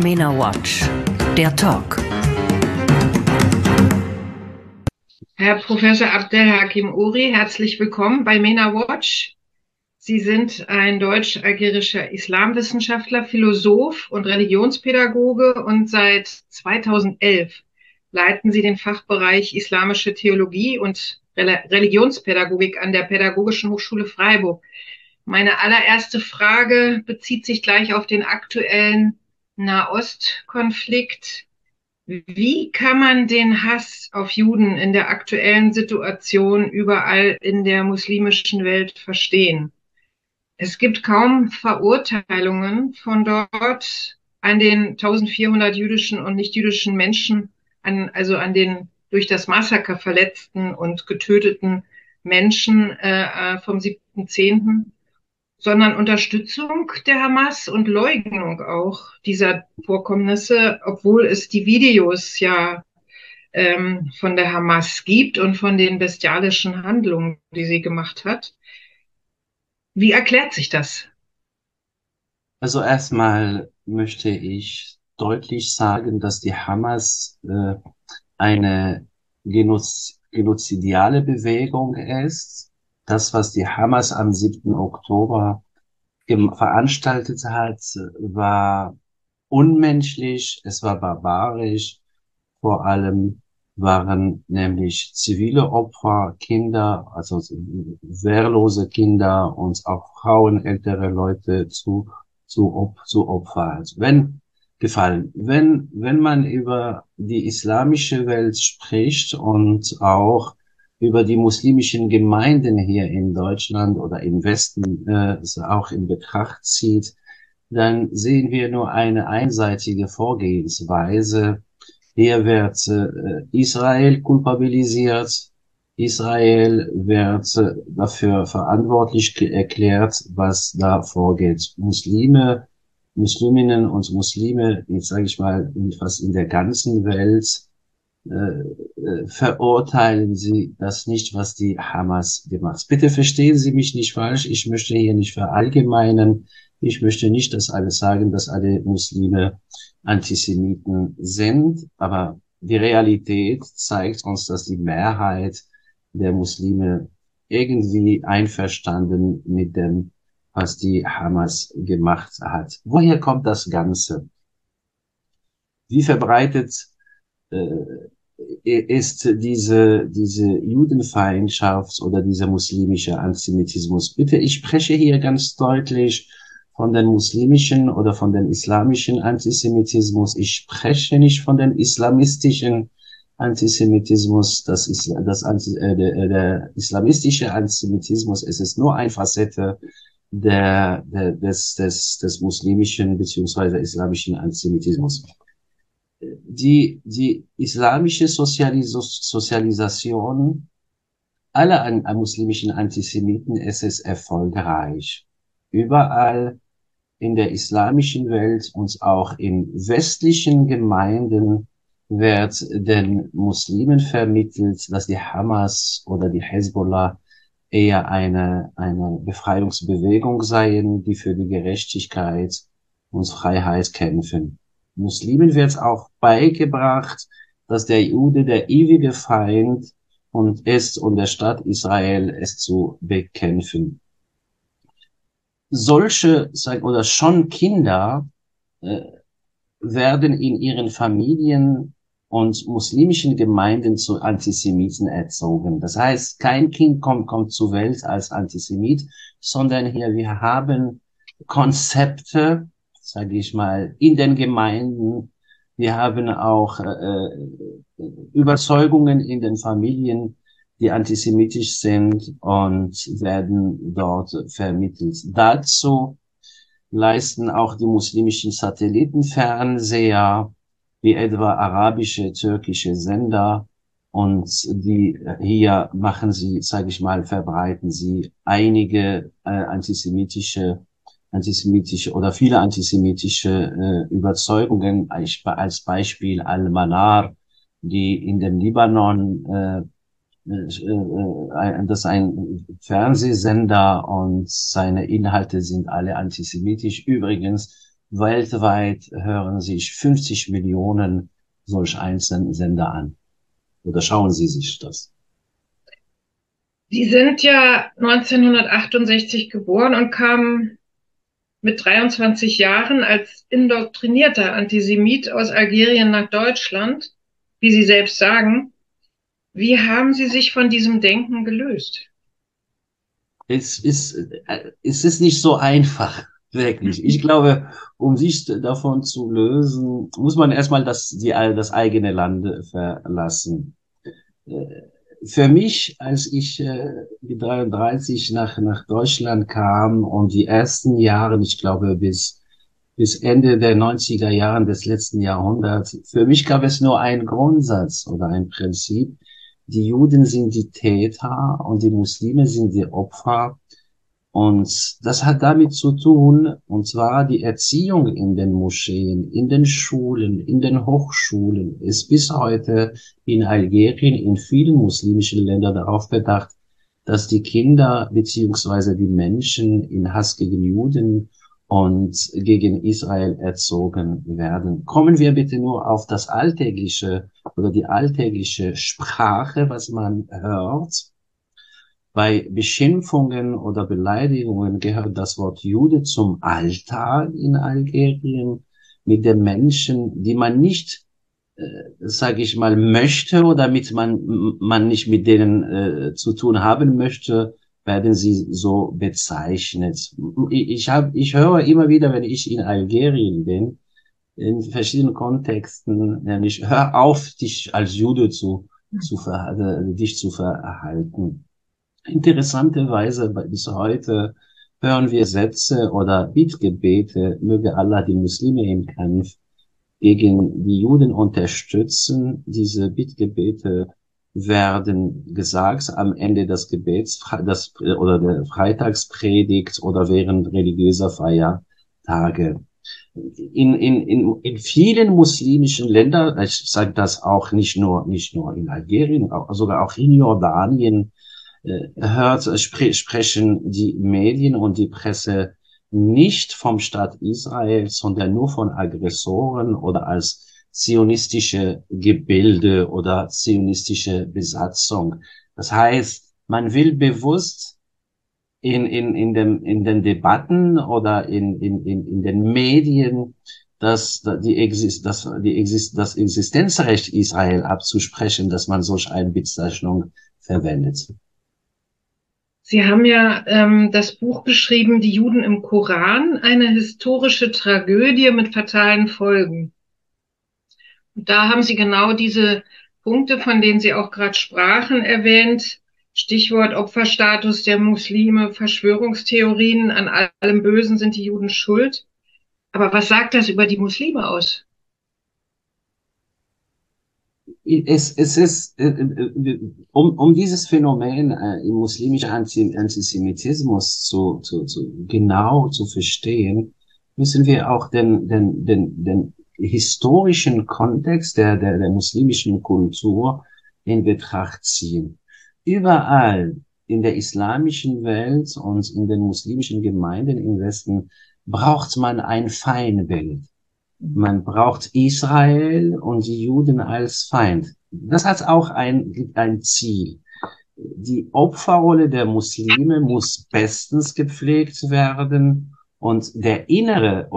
MENA Watch, der Talk. Herr Professor Abdelhakim Uri, herzlich willkommen bei MENA Watch. Sie sind ein deutsch-algerischer Islamwissenschaftler, Philosoph und Religionspädagoge und seit 2011 leiten Sie den Fachbereich Islamische Theologie und Religionspädagogik an der Pädagogischen Hochschule Freiburg. Meine allererste Frage bezieht sich gleich auf den aktuellen Nahostkonflikt. Wie kann man den Hass auf Juden in der aktuellen Situation überall in der muslimischen Welt verstehen? Es gibt kaum Verurteilungen von dort an den 1400 jüdischen und nichtjüdischen Menschen, also an den durch das Massaker verletzten und getöteten Menschen vom 7.10., sondern Unterstützung der Hamas und Leugnung auch dieser Vorkommnisse, obwohl es die Videos ja von der Hamas gibt und von den bestialischen Handlungen, die sie gemacht hat. Wie erklärt sich das? Also erstmal möchte ich deutlich sagen, dass die Hamas eine genozidiale Bewegung ist. Das, was die Hamas am 7. Oktober veranstaltet hat, war unmenschlich, es war barbarisch. Vor allem waren nämlich zivile Opfer, Kinder, also wehrlose Kinder und auch Frauen, ältere Leute zu Opfer wenn man über die islamische Welt spricht und auch über die muslimischen Gemeinden hier in Deutschland oder im Westen auch in Betracht zieht, dann sehen wir nur eine einseitige Vorgehensweise. Hier wird Israel kulpabilisiert. Israel wird dafür verantwortlich erklärt, was da vorgeht. Musliminnen und Muslime, jetzt sage ich mal, fast in der ganzen Welt, verurteilen sie das nicht, was die Hamas gemacht hat. Bitte verstehen Sie mich nicht falsch. Ich möchte hier nicht verallgemeinern. Ich möchte nicht, dass alle sagen, dass alle Muslime Antisemiten sind. Aber die Realität zeigt uns, dass die Mehrheit der Muslime irgendwie einverstanden mit dem, was die Hamas gemacht hat. Woher kommt das Ganze? Wie verbreitet ist diese Judenfeindschaft oder dieser muslimische Antisemitismus? Bitte, ich spreche hier ganz deutlich von den muslimischen oder von den islamischen Antisemitismus. Ich spreche nicht von den islamistischen Antisemitismus. Der islamistische Antisemitismus, es ist nur eine Facette des muslimischen beziehungsweise islamischen Antisemitismus. Die islamische Sozialisation aller muslimischen Antisemiten ist es erfolgreich. Überall in der islamischen Welt und auch in westlichen Gemeinden wird den Muslimen vermittelt, dass die Hamas oder die Hezbollah eher eine Befreiungsbewegung seien, die für die Gerechtigkeit und Freiheit kämpfen. Muslimen wird auch beigebracht, dass der Jude der ewige Feind ist und der Staat Israel es zu bekämpfen. Solche oder schon Kinder werden in ihren Familien und muslimischen Gemeinden zu Antisemiten erzogen. Das heißt, kein Kind kommt zur Welt als Antisemit, sondern hier wir haben Konzepte, sage ich mal, in den Gemeinden. Wir haben auch Überzeugungen in den Familien, die antisemitisch sind und werden dort vermittelt. Dazu leisten auch die muslimischen Satellitenfernseher, wie etwa arabische, türkische Sender, und die hier machen sie, sage ich mal, verbreiten sie einige antisemitische oder viele antisemitische Überzeugungen, als Beispiel Al-Manar, die in dem Libanon das ist ein Fernsehsender und seine Inhalte sind alle antisemitisch. Übrigens, weltweit hören sich 50 Millionen solch einzelnen Sender an. Oder schauen Sie sich das? Sie sind ja 1968 geboren und kamen mit 23 Jahren als indoktrinierter Antisemit aus Algerien nach Deutschland, wie Sie selbst sagen. Wie haben Sie sich von diesem Denken gelöst? Es ist nicht so einfach, wirklich. Ich glaube, um sich davon zu lösen, muss man erstmal das eigene Land verlassen. Für mich, als ich mit 33 nach Deutschland kam und die ersten Jahre, ich glaube bis Ende der 90er Jahren des letzten Jahrhunderts, für mich gab es nur einen Grundsatz oder ein Prinzip: Die Juden sind die Täter und die Muslime sind die Opfer. Und das hat damit zu tun, und zwar die Erziehung in den Moscheen, in den Schulen, in den Hochschulen ist bis heute in Algerien, in vielen muslimischen Ländern darauf bedacht, dass die Kinder beziehungsweise die Menschen in Hass gegen Juden und gegen Israel erzogen werden. Kommen wir bitte nur auf das alltägliche oder die alltägliche Sprache, was man hört. Bei Beschimpfungen oder Beleidigungen gehört das Wort Jude zum Alltag in Algerien mit den Menschen, die man nicht, sage ich mal, möchte oder man nicht mit denen zu tun haben möchte, werden sie so bezeichnet. Ich höre immer wieder, wenn ich in Algerien bin, in verschiedenen Kontexten, nämlich hör auf, dich als Jude dich zu verhalten. Interessanterweise bis heute hören wir Sätze oder Bittgebete, möge Allah die Muslime im Kampf gegen die Juden unterstützen. Diese Bittgebete werden gesagt am Ende des Gebets, oder der Freitagspredigt oder während religiöser Feiertage. In vielen muslimischen Ländern, ich sage das auch nicht nur in Algerien, sogar auch in Jordanien, sprechen die Medien und die Presse nicht vom Staat Israel, sondern nur von Aggressoren oder als zionistische Gebilde oder zionistische Besatzung. Das heißt, man will bewusst in den Debatten oder in den Medien das Existenzrecht Israel abzusprechen, dass man solch eine Bezeichnung verwendet. Sie haben ja das Buch geschrieben, Die Juden im Koran, eine historische Tragödie mit fatalen Folgen. Und da haben Sie genau diese Punkte, von denen Sie auch gerade sprachen, erwähnt. Stichwort Opferstatus der Muslime, Verschwörungstheorien, an allem Bösen sind die Juden schuld. Aber was sagt das über die Muslime aus? Es ist, um dieses Phänomen im muslimischen Antisemitismus genau zu verstehen, müssen wir auch den historischen Kontext der muslimischen Kultur in Betracht ziehen. Überall in der islamischen Welt und in den muslimischen Gemeinden im Westen braucht man ein Feindbild. Man braucht Israel und die Juden als Feind. Das hat auch ein Ziel. Die Opferrolle der Muslime muss bestens gepflegt werden und der innere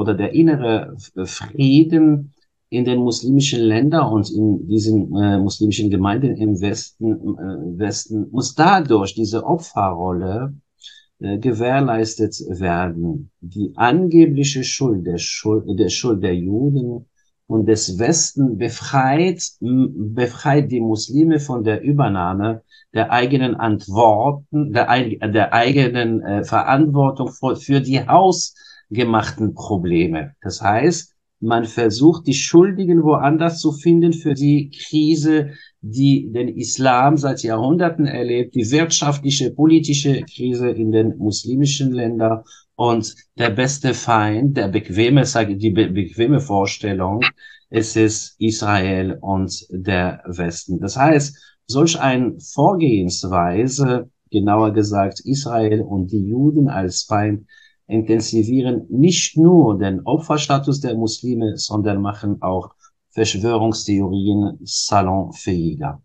Frieden in den muslimischen Ländern und in diesen muslimischen Gemeinden im Westen muss dadurch diese Opferrolle gewährleistet werden. Die angebliche Schuld der Juden und des Westen befreit die Muslime von der Übernahme der eigenen Antworten, der eigenen Verantwortung für die hausgemachten Probleme. Das heißt, man versucht, die Schuldigen woanders zu finden für die Krise, die den Islam seit Jahrhunderten erlebt, die wirtschaftliche, politische Krise in den muslimischen Ländern. Und der beste Feind, die bequeme Vorstellung, es ist Israel und der Westen. Das heißt, solch eine Vorgehensweise, genauer gesagt Israel und die Juden als Feind, intensivieren nicht nur den Opferstatus der Muslime, sondern machen auch Verschwörungstheorien salonfähiger.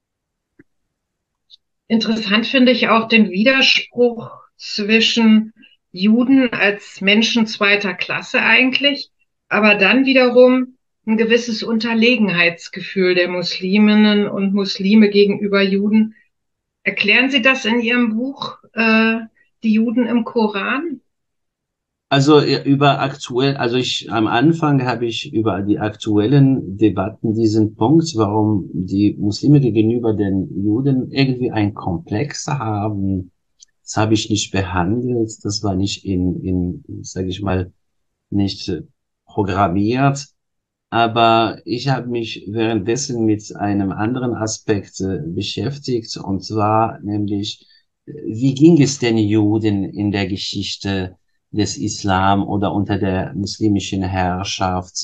Interessant finde ich auch den Widerspruch zwischen Juden als Menschen zweiter Klasse eigentlich, aber dann wiederum ein gewisses Unterlegenheitsgefühl der Musliminnen und Muslime gegenüber Juden. Erklären Sie das in Ihrem Buch, die Juden im Koran? Also am Anfang habe ich über die aktuellen Debatten diesen Punkt, warum die Muslime gegenüber den Juden irgendwie einen Komplex haben. Das habe ich nicht behandelt, das war nicht sage ich mal, nicht programmiert. Aber ich habe mich währenddessen mit einem anderen Aspekt beschäftigt, und zwar nämlich, wie ging es den Juden in der Geschichte des Islam oder unter der muslimischen Herrschaft?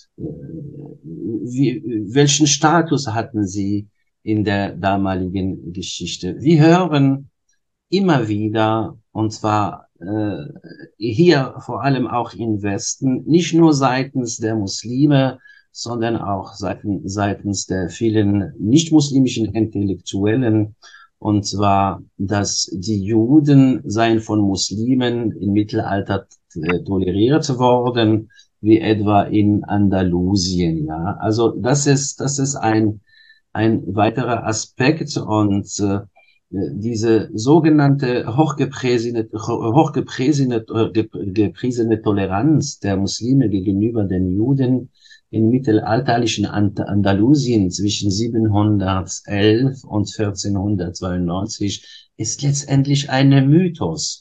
Welchen Status hatten sie in der damaligen Geschichte? Wir hören immer wieder, und zwar hier vor allem auch im Westen, nicht nur seitens der Muslime, sondern auch seitens der vielen nicht-muslimischen Intellektuellen, und zwar, dass die Juden seien von Muslimen im Mittelalter toleriert worden, wie etwa in Andalusien, ja. Also das ist ein weiterer Aspekt, und diese sogenannte gepriesene Toleranz der Muslime gegenüber den Juden im mittelalterlichen Andalusien zwischen 711 und 1492 ist letztendlich ein Mythos.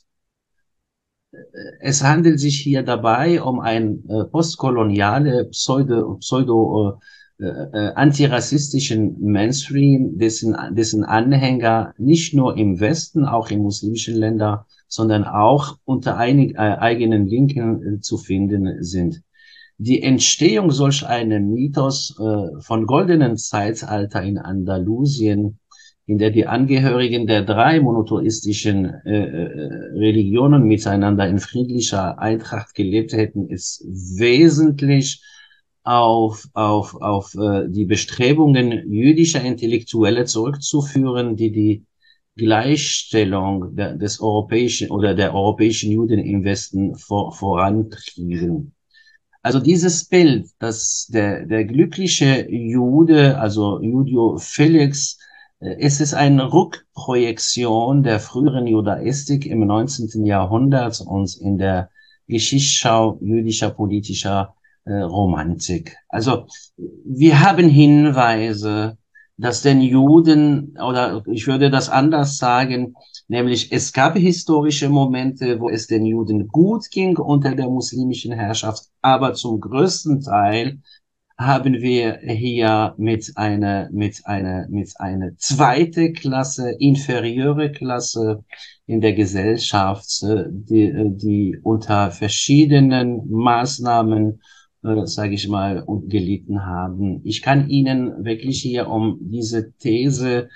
Es handelt sich hier dabei um ein postkoloniale pseudo antirassistischen Mainstream, dessen Anhänger nicht nur im Westen, auch in muslimischen Ländern, sondern auch unter eigenen Linken zu finden sind. Die Entstehung solch einem Mythos von goldenen Zeitalter in Andalusien, in der die Angehörigen der drei monotheistischen Religionen miteinander in friedlicher Eintracht gelebt hätten, ist wesentlich auf die Bestrebungen jüdischer Intellektuelle zurückzuführen, die Gleichstellung des europäischen oder der europäischen Juden im Westen vorantrieben. Also dieses Bild, dass der glückliche Jude, also Judio Felix, es ist eine Rückprojektion der früheren Judaistik im 19. Jahrhundert und in der Geschichtsschau jüdischer politischer Romantik. Also wir haben Hinweise, dass den Juden, oder ich würde das anders sagen, nämlich es gab historische Momente, wo es den Juden gut ging unter der muslimischen Herrschaft, aber zum größten Teil haben wir hier mit einer zweite Klasse, inferieure Klasse in der Gesellschaft, die unter verschiedenen Maßnahmen, sage ich mal, gelitten haben. Ich kann Ihnen wirklich hier um diese These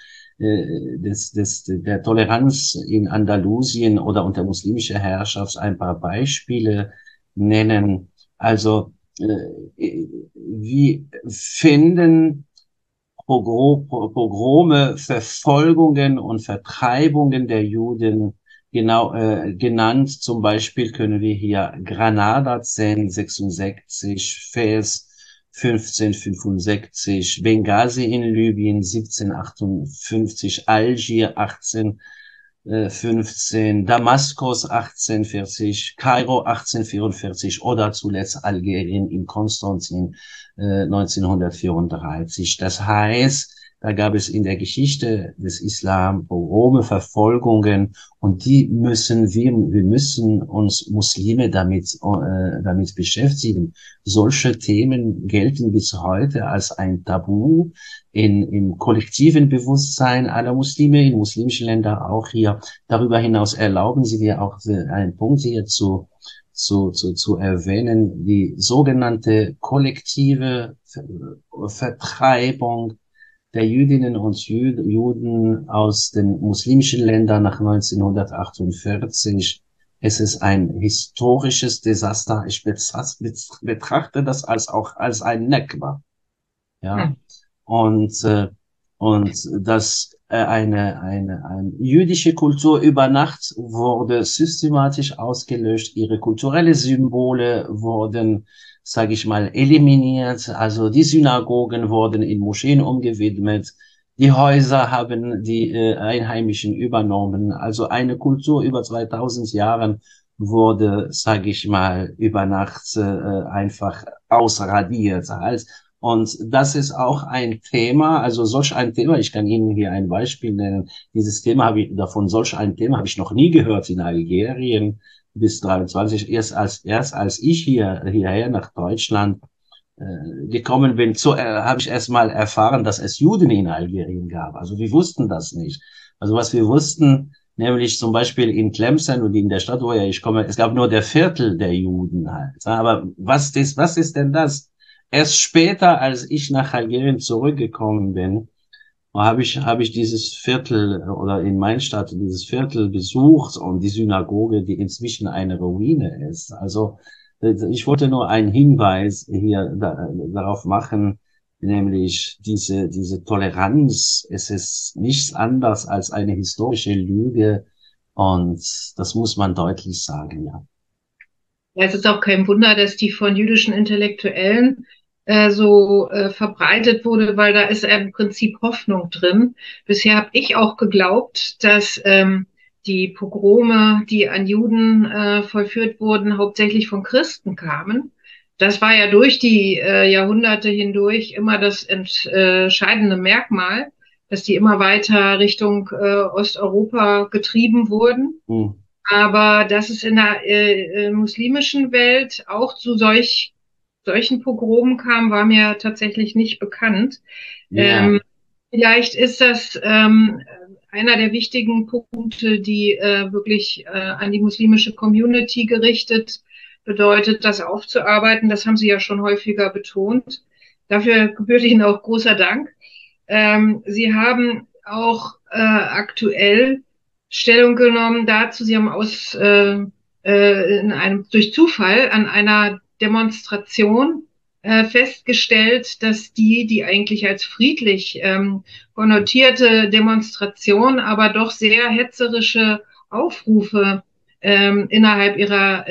der Toleranz in Andalusien oder unter muslimischer Herrschaft ein paar Beispiele nennen. Also wir finden Pogrome, Verfolgungen und Vertreibungen der Juden genannt. Zum Beispiel können wir hier Granada 1066, Fez 1565, Benghazi in Libyen 1758, Algier 1815, Damaskus 1840, Kairo 1844 oder zuletzt Algerien in Konstantin 1934. Das heißt, da gab es in der Geschichte des Islam Pogrome, Verfolgungen, und wir müssen uns Muslime damit beschäftigen. Solche Themen gelten bis heute als ein Tabu im kollektiven Bewusstsein aller Muslime, in muslimischen Ländern auch hier. Darüber hinaus erlauben Sie mir auch einen Punkt hier zu erwähnen, die sogenannte kollektive Vertreibung der Jüdinnen und Juden aus den muslimischen Ländern nach 1948. Es ist ein historisches Desaster. Ich betrachte das auch als ein Nekba. Ja. Hm. Und, äh, und dass eine jüdische Kultur über Nacht wurde systematisch ausgelöscht. Ihre kulturelle Symbole wurden, sage ich mal, eliminiert. Also die Synagogen wurden in Moscheen umgewidmet. Die Häuser haben die Einheimischen übernommen. Also eine Kultur über 2000 Jahren wurde, sage ich mal, über Nacht einfach ausradiert. Und das ist auch ein Thema, also solch ein Thema, ich kann Ihnen hier ein Beispiel nennen. Dieses Thema solch ein Thema habe ich noch nie gehört in Algerien bis 23. Erst als ich hierher nach Deutschland gekommen bin, habe ich erst mal erfahren, dass es Juden in Algerien gab. Also wir wussten das nicht. Also was wir wussten, nämlich zum Beispiel in Tlemcen und in der Stadt, woher ich komme, es gab nur der Viertel der Juden halt. Aber was ist denn das? Erst später, als ich nach Algerien zurückgekommen bin, habe ich dieses Viertel oder in Mainstadt dieses Viertel besucht und die Synagoge, die inzwischen eine Ruine ist. Also ich wollte nur einen Hinweis hier darauf machen, nämlich diese Toleranz. Es ist nichts anderes als eine historische Lüge und das muss man deutlich sagen, ja. Ja, es ist auch kein Wunder, dass die von jüdischen Intellektuellen so verbreitet wurde, weil da ist im Prinzip Hoffnung drin. Bisher habe ich auch geglaubt, dass die Pogrome, die an Juden vollführt wurden, hauptsächlich von Christen kamen. Das war ja durch die Jahrhunderte hindurch immer das entscheidende Merkmal, dass die immer weiter Richtung Osteuropa getrieben wurden. Hm. Aber dass es in der muslimischen Welt auch zu solchen Pogromen kam, war mir tatsächlich nicht bekannt. Ja. Vielleicht ist das einer der wichtigen Punkte, die wirklich an die muslimische Community gerichtet bedeutet, das aufzuarbeiten. Das haben Sie ja schon häufiger betont. Dafür gebührt Ihnen auch großer Dank. Sie haben auch aktuell Stellung genommen dazu. Sie haben durch Zufall an einer Demonstration festgestellt, dass die eigentlich als friedlich konnotierte Demonstration, aber doch sehr hetzerische Aufrufe innerhalb ihrer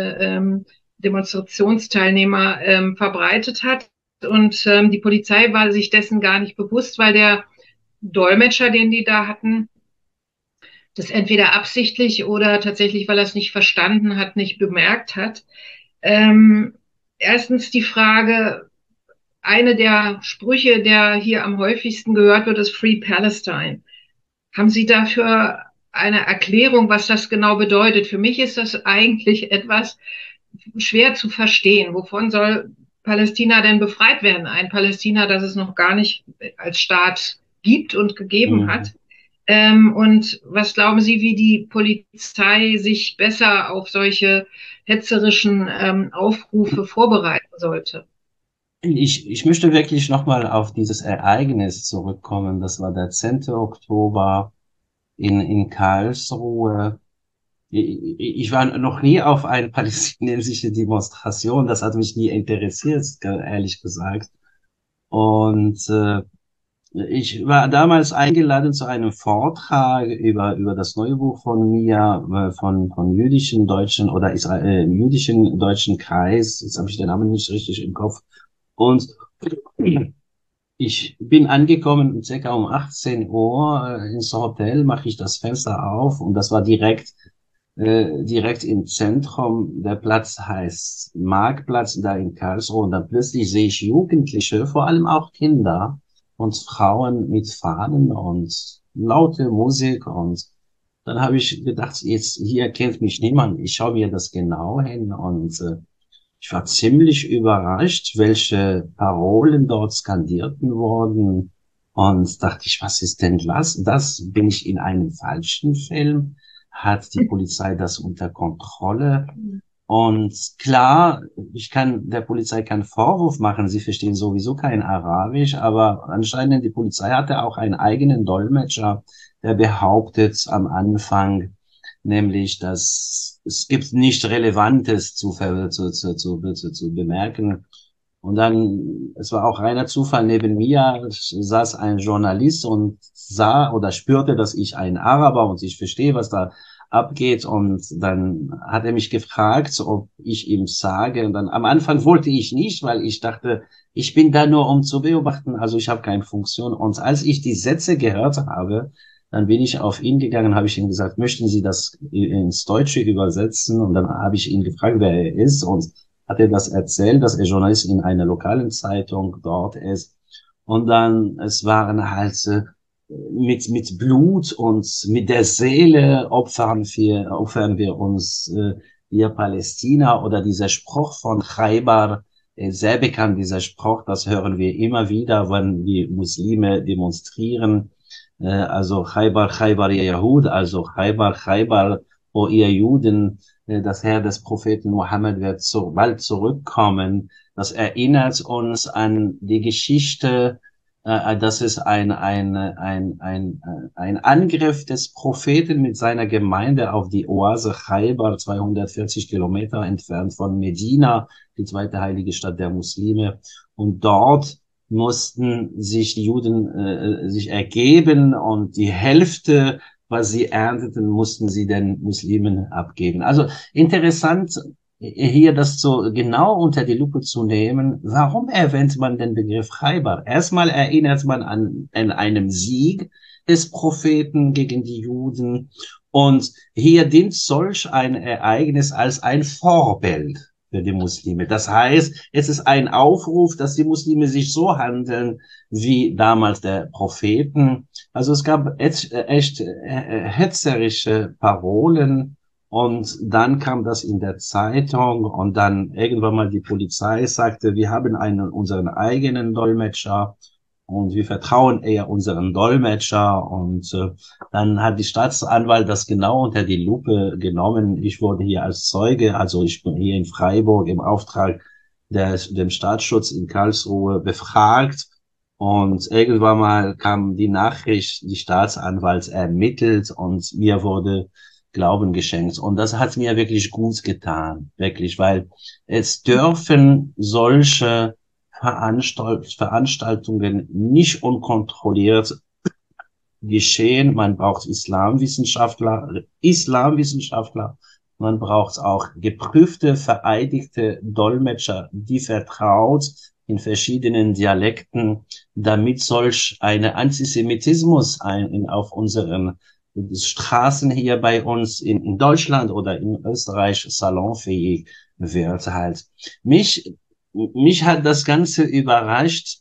Demonstrationsteilnehmer verbreitet hat. Und die Polizei war sich dessen gar nicht bewusst, weil der Dolmetscher, den die da hatten, das entweder absichtlich oder tatsächlich, weil er es nicht verstanden hat, nicht bemerkt hat. Erstens die Frage, eine der Sprüche, der hier am häufigsten gehört wird, ist Free Palestine. Haben Sie dafür eine Erklärung, was das genau bedeutet? Für mich ist das eigentlich etwas schwer zu verstehen. Wovon soll Palästina denn befreit werden? Ein Palästina, das es noch gar nicht als Staat gibt und gegeben hat. Und was glauben Sie, wie die Polizei sich besser auf solche hetzerischen Aufrufe vorbereiten sollte? Ich möchte wirklich nochmal auf dieses Ereignis zurückkommen. Das war der 10. Oktober in Karlsruhe. Ich war noch nie auf eine palästinensische Demonstration. Das hat mich nie interessiert, ehrlich gesagt. Und ich war damals eingeladen zu einem Vortrag über das neue Buch von mir, von jüdischen Deutschen oder jüdischen deutschen Kreis. Jetzt habe ich den Namen nicht richtig im Kopf. Und ich bin angekommen, circa um 18 Uhr ins Hotel, mache ich das Fenster auf und das war direkt im Zentrum. Der Platz heißt Marktplatz, da in Karlsruhe. Und dann plötzlich sehe ich Jugendliche, vor allem auch Kinder und Frauen mit Fahnen und laute Musik. Und dann habe ich gedacht, jetzt hier kennt mich niemand. Ich schaue mir das genau hin und ich war ziemlich überrascht, welche Parolen dort skandierten wurden. Und dachte ich, was ist denn das? Bin ich in einem falschen Film? Hat die Polizei das unter Kontrolle? Und klar, der Polizei keinen Vorwurf machen. Sie verstehen sowieso kein Arabisch, aber anscheinend die Polizei hatte auch einen eigenen Dolmetscher, der behauptet am Anfang, nämlich, dass es gibt nicht Relevantes zu bemerken. Und dann, es war auch reiner Zufall, neben mir saß ein Journalist und sah oder spürte, dass ich ein Araber und ich verstehe, was da abgeht. Und dann hat er mich gefragt, ob ich ihm sage. Und dann am Anfang wollte ich nicht, weil ich dachte, ich bin da nur, um zu beobachten. Also ich habe keine Funktion. Und als ich die Sätze gehört habe, dann bin ich auf ihn gegangen, habe ich ihm gesagt, möchten Sie das ins Deutsche übersetzen? Und dann habe ich ihn gefragt, wer er ist. Und hat er das erzählt, dass er Journalist in einer lokalen Zeitung dort ist. Und dann, es waren halt mit Blut und mit der Seele opfern wir uns, wir Palästina, oder dieser Spruch von Khaybar, sehr bekannt, dieser Spruch, das hören wir immer wieder, wenn die Muslime demonstrieren, also Khaybar, Khaybar, ya Yahud, also Khaybar, Khaybar, o ihr Juden, das Heer des Propheten Mohammed wird bald zurückkommen. Das erinnert uns an die Geschichte, dass es ein Angriff des Propheten mit seiner Gemeinde auf die Oase Khaybar, 240 Kilometer entfernt von Medina, die zweite heilige Stadt der Muslime. Und dort mussten sich die Juden sich ergeben, und die Hälfte, was sie ernteten, mussten sie den Muslimen abgeben. Also interessant, hier das so genau unter die Lupe zu nehmen. Warum erwähnt man den Begriff Khaybar? Erstmal erinnert man an einem Sieg des Propheten gegen die Juden, und hier dient solch ein Ereignis als ein Vorbild für die Muslime. Das heißt, es ist ein Aufruf, dass die Muslime sich so handeln wie damals der Propheten. Also es gab echt hetzerische Parolen, und dann kam das in der Zeitung, und dann irgendwann mal die Polizei sagte, wir haben unseren eigenen Dolmetscher und wir vertrauen eher unseren Dolmetscher, und dann hat die Staatsanwalt das genau unter die Lupe genommen. Ich wurde hier als Zeuge, also ich bin hier in Freiburg im Auftrag dem Staatsschutz in Karlsruhe befragt, und irgendwann mal kam die Nachricht, die Staatsanwalt ermittelt, und mir wurde Glauben geschenkt. Und das hat mir wirklich gut getan, wirklich, weil es dürfen solche Veranstaltungen nicht unkontrolliert geschehen. Man braucht Islamwissenschaftler, man braucht auch geprüfte, vereidigte Dolmetscher, die vertraut in verschiedenen Dialekten, damit solch eine Antisemitismus auf unseren Straßen hier bei uns in Deutschland oder in Österreich salonfähig wird halt. Mich hat das Ganze überrascht,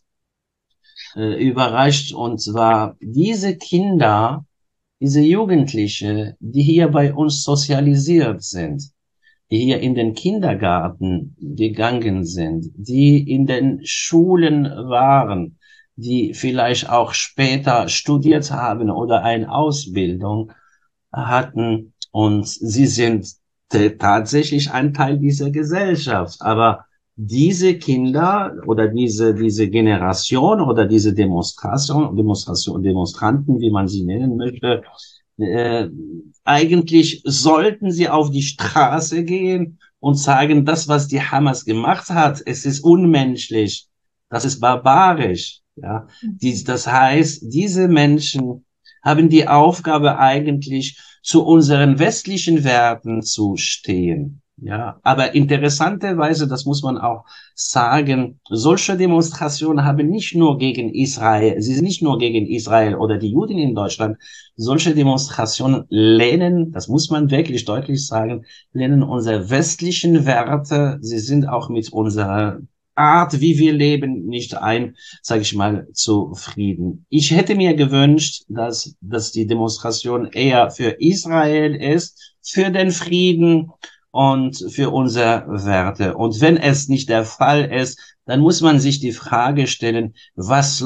und zwar diese Kinder, diese Jugendliche, die hier bei uns sozialisiert sind, die hier in den Kindergarten gegangen sind, die in den Schulen waren, die vielleicht auch später studiert haben oder eine Ausbildung hatten, und sie sind tatsächlich ein Teil dieser Gesellschaft. Aber diese Kinder oder diese Generation oder diese Demonstranten, wie man sie nennen möchte, eigentlich sollten sie auf die Straße gehen und sagen, das, was die Hamas gemacht hat, es ist unmenschlich, das ist barbarisch. Ja, das heißt, diese Menschen haben die Aufgabe, eigentlich zu unseren westlichen Werten zu stehen. Ja, aber interessanterweise, das muss man auch sagen, solche Demonstrationen haben nicht nur gegen Israel, sie sind nicht nur gegen Israel oder die Juden in Deutschland. Solche Demonstrationen lehnen, das muss man wirklich deutlich sagen, lehnen unsere westlichen Werte. Sie sind auch mit unserer Art, wie wir leben, nicht sage ich mal, zufrieden. Ich hätte mir gewünscht, dass die Demonstration eher für Israel ist, für den Frieden und für unsere Werte. Und wenn es nicht der Fall ist, dann muss man sich die Frage stellen, was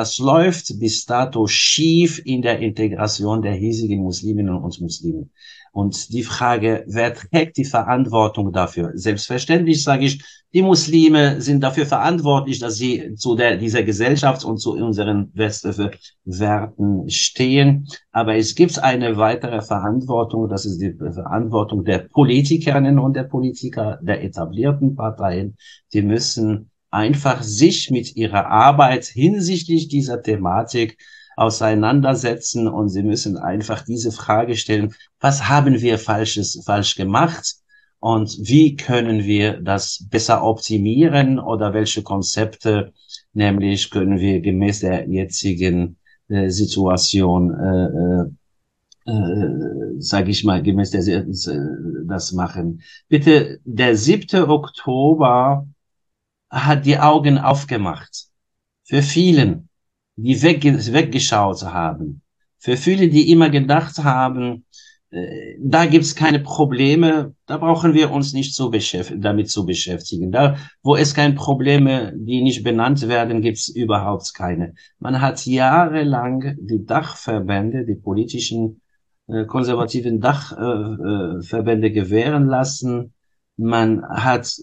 läuft bis dato schief in der Integration der hiesigen Musliminnen und Muslime? Und die Frage, wer trägt die Verantwortung dafür? Selbstverständlich sage ich, die Muslime sind dafür verantwortlich, dass sie zu dieser Gesellschaft und zu unseren Werten stehen. Aber es gibt eine weitere Verantwortung, das ist die Verantwortung der Politikerinnen und der Politiker der etablierten Parteien. Die müssen einfach sich mit ihrer Arbeit hinsichtlich dieser Thematik auseinandersetzen und sie müssen einfach diese Frage stellen, was haben wir falsch gemacht und wie können wir das besser optimieren oder welche Konzepte nämlich können wir gemäß der jetzigen Situation sage ich mal, gemäß der das machen. Bitte, der 7. Oktober hat die Augen aufgemacht. Für vielen, die weggeschaut haben. Für viele, die immer gedacht haben, da gibt's keine Probleme, da brauchen wir uns nicht damit zu beschäftigen. Da, wo es keine Probleme, die nicht benannt werden, gibt's überhaupt keine. Man hat jahrelang die Dachverbände, die politischen konservativen Dachverbände gewähren lassen. Man hat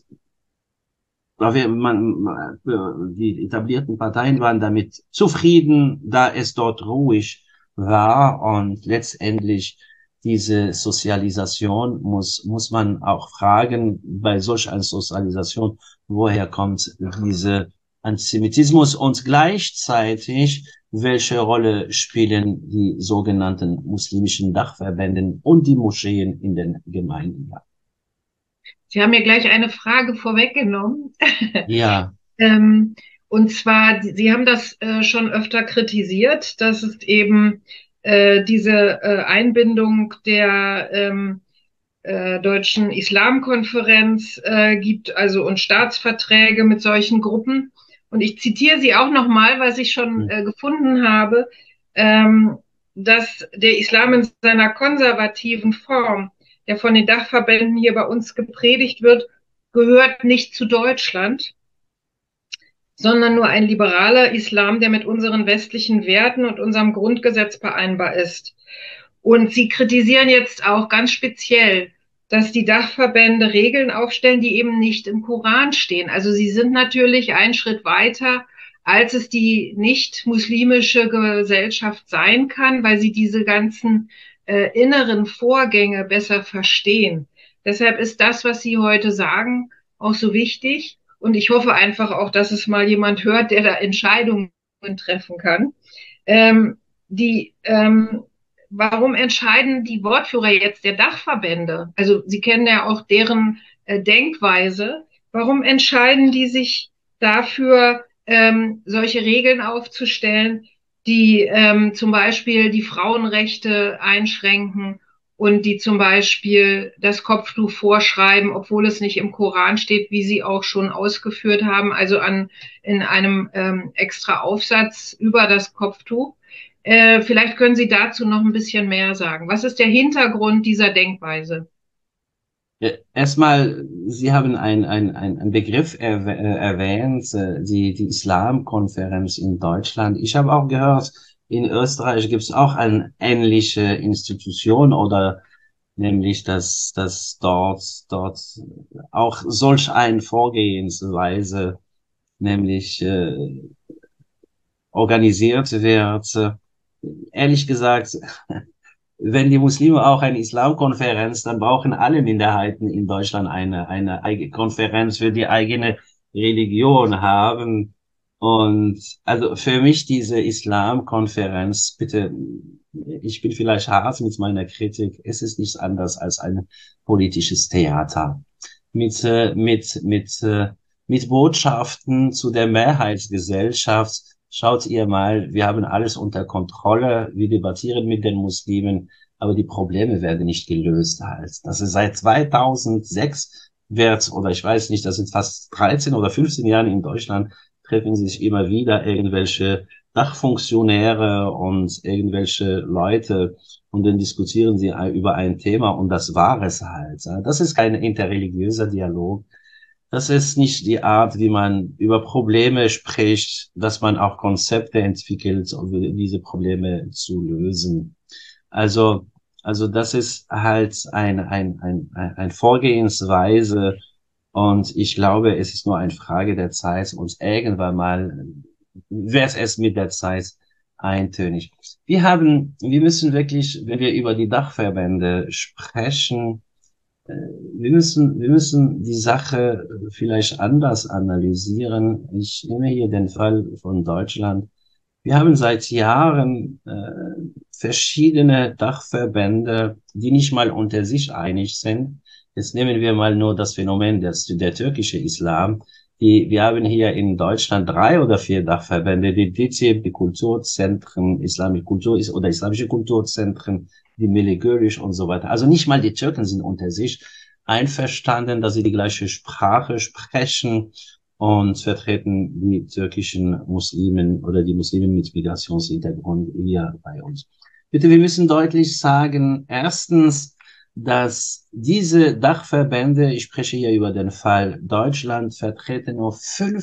die etablierten Parteien waren damit zufrieden, da es dort ruhig war und letztendlich diese Sozialisation muss man auch fragen, bei solch einer Sozialisation, woher kommt diese Antisemitismus und gleichzeitig, welche Rolle spielen die sogenannten muslimischen Dachverbänden und die Moscheen in den Gemeinden? Sie haben mir gleich eine Frage vorweggenommen. Ja. Und zwar, Sie haben das schon öfter kritisiert, dass es eben diese Einbindung der Deutschen Islamkonferenz gibt, also und Staatsverträge mit solchen Gruppen. Und ich zitiere Sie auch nochmal, was ich schon gefunden habe, dass der Islam in seiner konservativen Form, der von den Dachverbänden hier bei uns gepredigt wird, gehört nicht zu Deutschland, sondern nur ein liberaler Islam, der mit unseren westlichen Werten und unserem Grundgesetz vereinbar ist. Und Sie kritisieren jetzt auch ganz speziell, dass die Dachverbände Regeln aufstellen, die eben nicht im Koran stehen. Also Sie sind natürlich einen Schritt weiter, als es die nicht-muslimische Gesellschaft sein kann, weil sie diese ganzen inneren Vorgänge besser verstehen. Deshalb ist das, was Sie heute sagen, auch so wichtig. Und ich hoffe einfach auch, dass es mal jemand hört, der da Entscheidungen treffen kann. Warum entscheiden die Wortführer jetzt der Dachverbände? Also Sie kennen ja auch deren Denkweise. Warum entscheiden die sich dafür, solche Regeln aufzustellen, die zum Beispiel die Frauenrechte einschränken und die zum Beispiel das Kopftuch vorschreiben, obwohl es nicht im Koran steht, wie Sie auch schon ausgeführt haben, also in einem extra Aufsatz über das Kopftuch? Vielleicht können Sie dazu noch ein bisschen mehr sagen. Was ist der Hintergrund dieser Denkweise? Ja, erstmal, Sie haben einen Begriff erwähnt, die Islamkonferenz in Deutschland. Ich habe auch gehört, in Österreich gibt es auch eine ähnliche Institution oder nämlich, dass dort auch solch eine Vorgehensweise nämlich organisiert wird. Ehrlich gesagt, wenn die Muslime auch eine Islamkonferenz, dann brauchen alle Minderheiten in Deutschland eine eigene Konferenz für die eigene Religion haben. Und also für mich diese Islamkonferenz, bitte, ich bin vielleicht hart mit meiner Kritik, es ist nichts anderes als ein politisches Theater mit Botschaften zu der Mehrheitsgesellschaft. Schaut ihr mal, wir haben alles unter Kontrolle, wir debattieren mit den Muslimen, aber die Probleme werden nicht gelöst halt. Das ist seit 2006 oder ich weiß nicht, das sind fast 13 oder 15 Jahren in Deutschland, treffen sich immer wieder irgendwelche Dachfunktionäre und irgendwelche Leute und dann diskutieren sie über ein Thema und das war es halt. Das ist kein interreligiöser Dialog. Das ist nicht die Art, wie man über Probleme spricht, dass man auch Konzepte entwickelt, um diese Probleme zu lösen. Also Also das ist halt ein Vorgehensweise, und ich glaube, es ist nur eine Frage der Zeit, und irgendwann mal wird es mit der Zeit eintönig. Wir müssen wirklich, wenn wir über die Dachverbände sprechen, wir müssen die Sache vielleicht anders analysieren. Ich nehme hier den Fall von Deutschland. Wir haben seit Jahren verschiedene Dachverbände, die nicht mal unter sich einig sind. Jetzt nehmen wir mal nur das Phänomen der türkische Islam. Wir haben hier in Deutschland 3 oder 4 Dachverbände, die DİTİB, die Kulturzentren, islamische Kulturzentren, die Millî Görüş und so weiter. Also nicht mal die Türken sind unter sich einverstanden, dass sie die gleiche Sprache sprechen und vertreten die türkischen Muslimen oder die Muslime mit Migrationshintergrund hier bei uns. Bitte, wir müssen deutlich sagen, erstens, dass diese Dachverbände, ich spreche hier über den Fall Deutschland, vertreten nur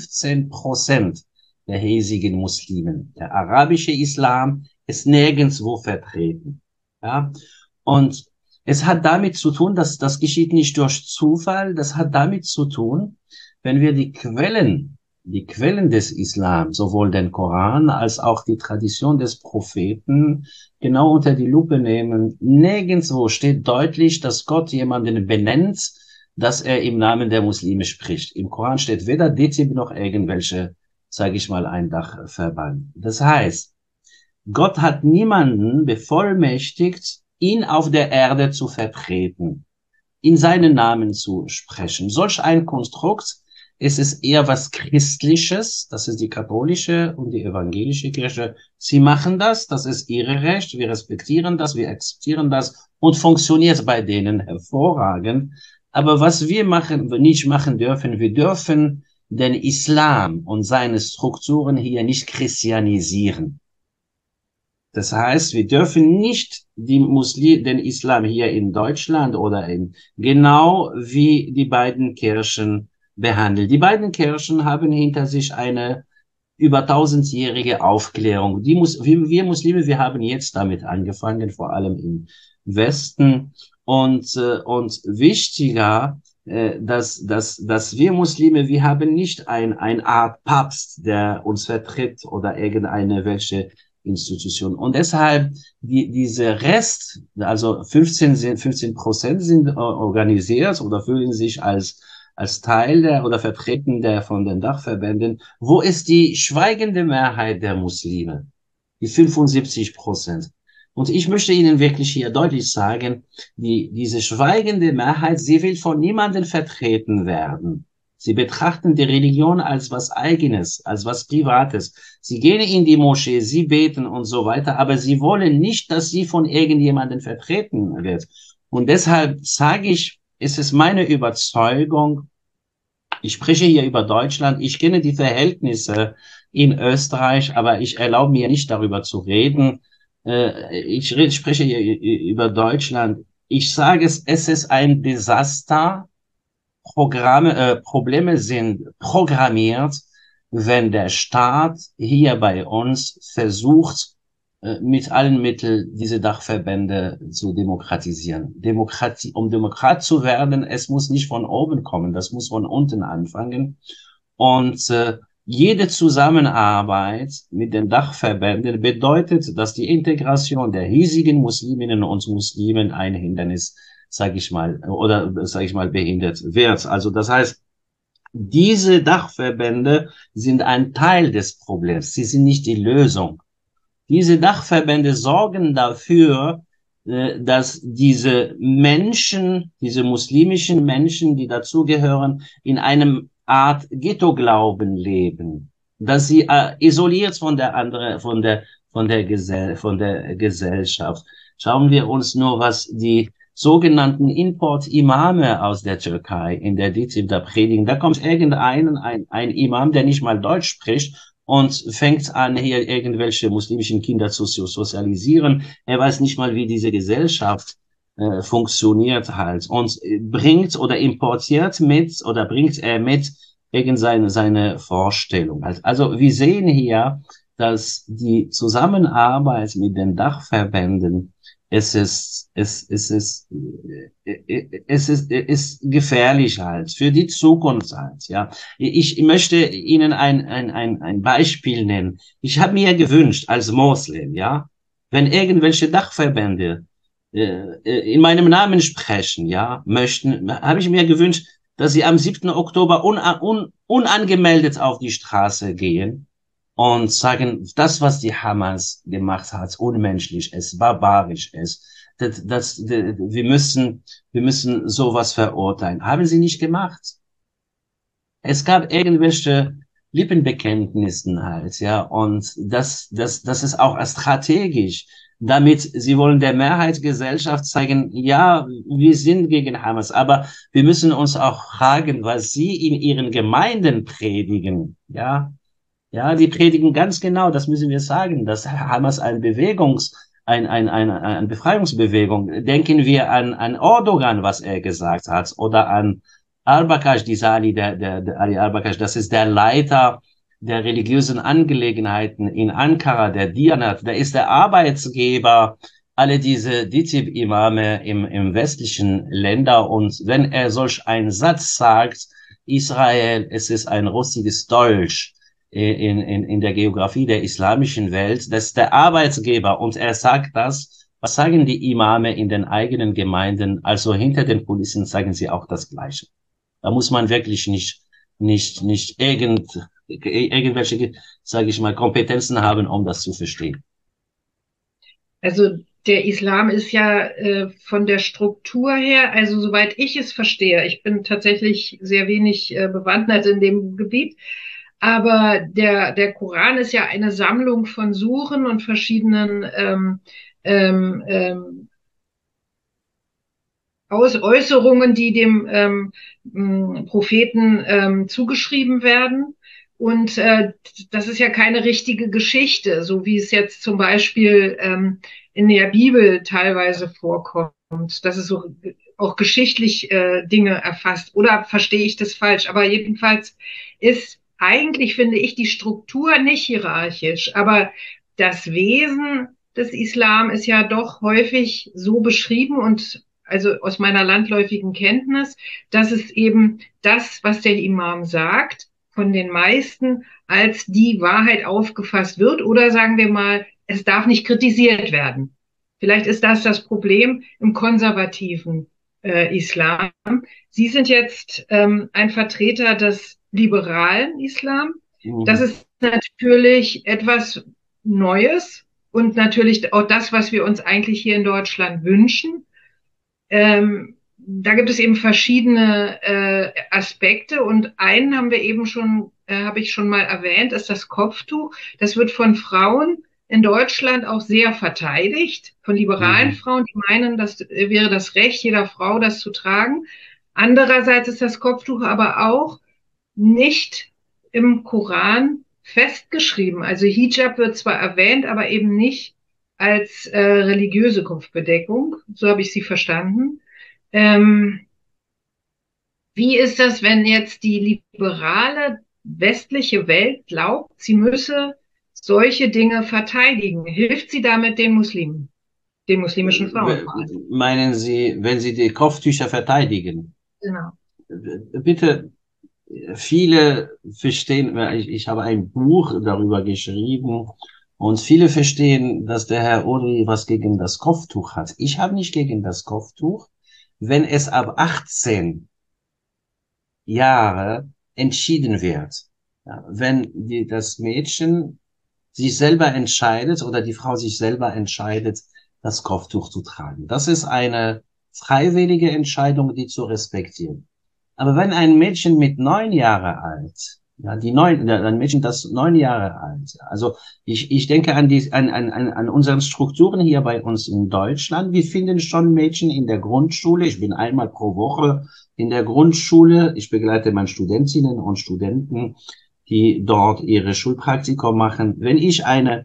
15% der hiesigen Muslimen. Der arabische Islam ist nirgendwo vertreten. Ja? Und es hat damit zu tun, dass das geschieht nicht durch Zufall, das hat damit zu tun, wenn wir die Quellen des Islam, sowohl den Koran als auch die Tradition des Propheten, genau unter die Lupe nehmen, nirgendwo steht deutlich, dass Gott jemanden benennt, dass er im Namen der Muslime spricht. Im Koran steht weder DİTİB noch irgendwelche, sage ich mal, ein Dachverband. Das heißt, Gott hat niemanden bevollmächtigt, ihn auf der Erde zu vertreten, in seinen Namen zu sprechen. Solch ein Konstrukt, es ist eher was Christliches, das ist die katholische und die evangelische Kirche. Sie machen das ist ihre Recht, wir respektieren das, wir akzeptieren das und funktioniert bei denen hervorragend. Aber was wir nicht machen dürfen, wir dürfen den Islam und seine Strukturen hier nicht christianisieren. Das heißt, wir dürfen nicht den Islam hier in Deutschland oder genau wie die beiden Kirchen behandeln. Die beiden Kirchen haben hinter sich eine über 1000-jährige Aufklärung. Wir Muslime, wir haben jetzt damit angefangen, vor allem im Westen. Und wichtiger, dass wir Muslime, wir haben nicht eine Art Papst, der uns vertritt oder irgendeine welche Institution. Und deshalb diese Rest, also 15% sind organisiert oder fühlen sich als Teil oder Vertreter von den Dachverbänden. Wo ist die schweigende Mehrheit der Muslime? Die 75%. Und ich möchte Ihnen wirklich hier deutlich sagen, diese schweigende Mehrheit, sie will von niemandem vertreten werden. Sie betrachten die Religion als was Eigenes, als was Privates. Sie gehen in die Moschee, sie beten und so weiter, aber sie wollen nicht, dass sie von irgendjemandem vertreten wird. Und deshalb sage ich, es ist meine Überzeugung, ich spreche hier über Deutschland, ich kenne die Verhältnisse in Österreich, aber ich erlaube mir nicht darüber zu reden. Ich spreche hier über Deutschland. Ich sage es ist ein Desaster. Probleme sind programmiert, wenn der Staat hier bei uns versucht, mit allen Mitteln diese Dachverbände zu demokratisieren. Um Demokrat zu werden, es muss nicht von oben kommen, das muss von unten anfangen. Und jede Zusammenarbeit mit den Dachverbänden bedeutet, dass die Integration der hiesigen Musliminnen und Muslimen ein Hindernis, sage ich mal, behindert wird. Also das heißt, diese Dachverbände sind ein Teil des Problems, sie sind nicht die Lösung. Diese Dachverbände sorgen dafür, dass diese Menschen, diese muslimischen Menschen, die dazugehören, in einem Art Ghetto-Glauben leben, dass sie isoliert von der Gesellschaft. Schauen wir uns nur, was die sogenannten Import-Imame aus der Türkei in der DİTİB da predigen. Da kommt ein Imam, der nicht mal Deutsch spricht, und fängt an, hier irgendwelche muslimischen Kinder zu sozialisieren. Er weiß nicht mal, wie diese Gesellschaft funktioniert halt, und bringt er mit seine Vorstellung halt. Also wir sehen hier, dass die Zusammenarbeit mit den Dachverbänden es ist gefährlich halt, für die Zukunft halt, ja. Ich möchte Ihnen ein Beispiel nennen. Ich habe mir gewünscht, als Moslem, ja, wenn irgendwelche Dachverbände in meinem Namen sprechen, ja, möchten, habe ich mir gewünscht, dass sie am 7. Oktober unangemeldet auf die Straße gehen und sagen, das, was die Hamas gemacht hat, unmenschlich ist, barbarisch ist, wir müssen sowas verurteilen. Haben sie nicht gemacht. Es gab irgendwelche Lippenbekenntnissen halt, ja, und das ist auch strategisch, damit sie wollen der Mehrheitsgesellschaft zeigen, ja, wir sind gegen Hamas, aber wir müssen uns auch fragen, was sie in ihren Gemeinden predigen, ja. Ja, die predigen ganz genau, das müssen wir sagen, dass Hamas eine Befreiungsbewegung. Denken wir an Erdogan, was er gesagt hat, oder an Al-Bakash, der Ali Al-Bakash, das ist der Leiter der religiösen Angelegenheiten in Ankara, der Diyanat, der ist der Arbeitsgeber, alle diese DİTİB-Imame im westlichen Länder. Und wenn er solch einen Satz sagt, Israel, es ist ein rustiges Dolch in der Geografie der islamischen Welt, das ist der Arbeitsgeber, und er sagt das. Was sagen die Imame in den eigenen Gemeinden? Also hinter den Kulissen sagen sie auch das Gleiche. Da muss man wirklich nicht irgendwelche, sage ich mal, Kompetenzen haben, um das zu verstehen. Also der Islam ist ja von der Struktur her, also soweit ich es verstehe, ich bin tatsächlich sehr wenig bewandert in dem Gebiet, aber der Koran ist ja eine Sammlung von Suren und verschiedenen Äußerungen, die dem Propheten zugeschrieben werden. Und das ist ja keine richtige Geschichte, so wie es jetzt zum Beispiel in der Bibel teilweise vorkommt, dass es so auch geschichtlich Dinge erfasst. Oder verstehe ich das falsch? Aber jedenfalls ist eigentlich, finde ich, die Struktur nicht hierarchisch, aber das Wesen des Islam ist ja doch häufig so beschrieben, und also aus meiner landläufigen Kenntnis, dass es eben das, was der Imam sagt, von den meisten als die Wahrheit aufgefasst wird, oder sagen wir mal, es darf nicht kritisiert werden. Vielleicht ist das Problem im konservativen Islam. Sie sind jetzt ein Vertreter des liberalen Islam. Das ist natürlich etwas Neues und natürlich auch das, was wir uns eigentlich hier in Deutschland wünschen. Da gibt es eben verschiedene Aspekte, und einen haben wir eben schon, habe ich schon mal erwähnt, ist das Kopftuch. Das wird von Frauen in Deutschland auch sehr verteidigt, von liberalen Frauen, die meinen, das wäre das Recht jeder Frau, das zu tragen. Andererseits ist das Kopftuch aber auch nicht im Koran festgeschrieben. Also Hijab wird zwar erwähnt, aber eben nicht als religiöse Kopfbedeckung. So habe ich sie verstanden. Wie ist das, wenn jetzt die liberale westliche Welt glaubt, sie müsse solche Dinge verteidigen? Hilft sie damit den Muslimen, den muslimischen Frauen? Meinen Sie, wenn sie die Kopftücher verteidigen? Genau. Bitte, viele verstehen, ich habe ein Buch darüber geschrieben, und viele verstehen, dass der Herr Uri was gegen das Kopftuch hat. Ich habe nicht gegen das Kopftuch, wenn es ab 18 Jahre entschieden wird. Ja, wenn das Mädchen sich selber entscheidet oder die Frau sich selber entscheidet, das Kopftuch zu tragen. Das ist eine freiwillige Entscheidung, die zu respektieren. Aber wenn ein Mädchen mit 9 Jahre alt, ja, ein Mädchen, das 9 Jahre alt, also ich denke an unseren Strukturen hier bei uns in Deutschland. Wir finden schon Mädchen in der Grundschule. Ich bin einmal pro Woche in der Grundschule. Ich begleite meine Studentinnen und Studenten, die dort ihre Schulpraktikum machen. Wenn ich ein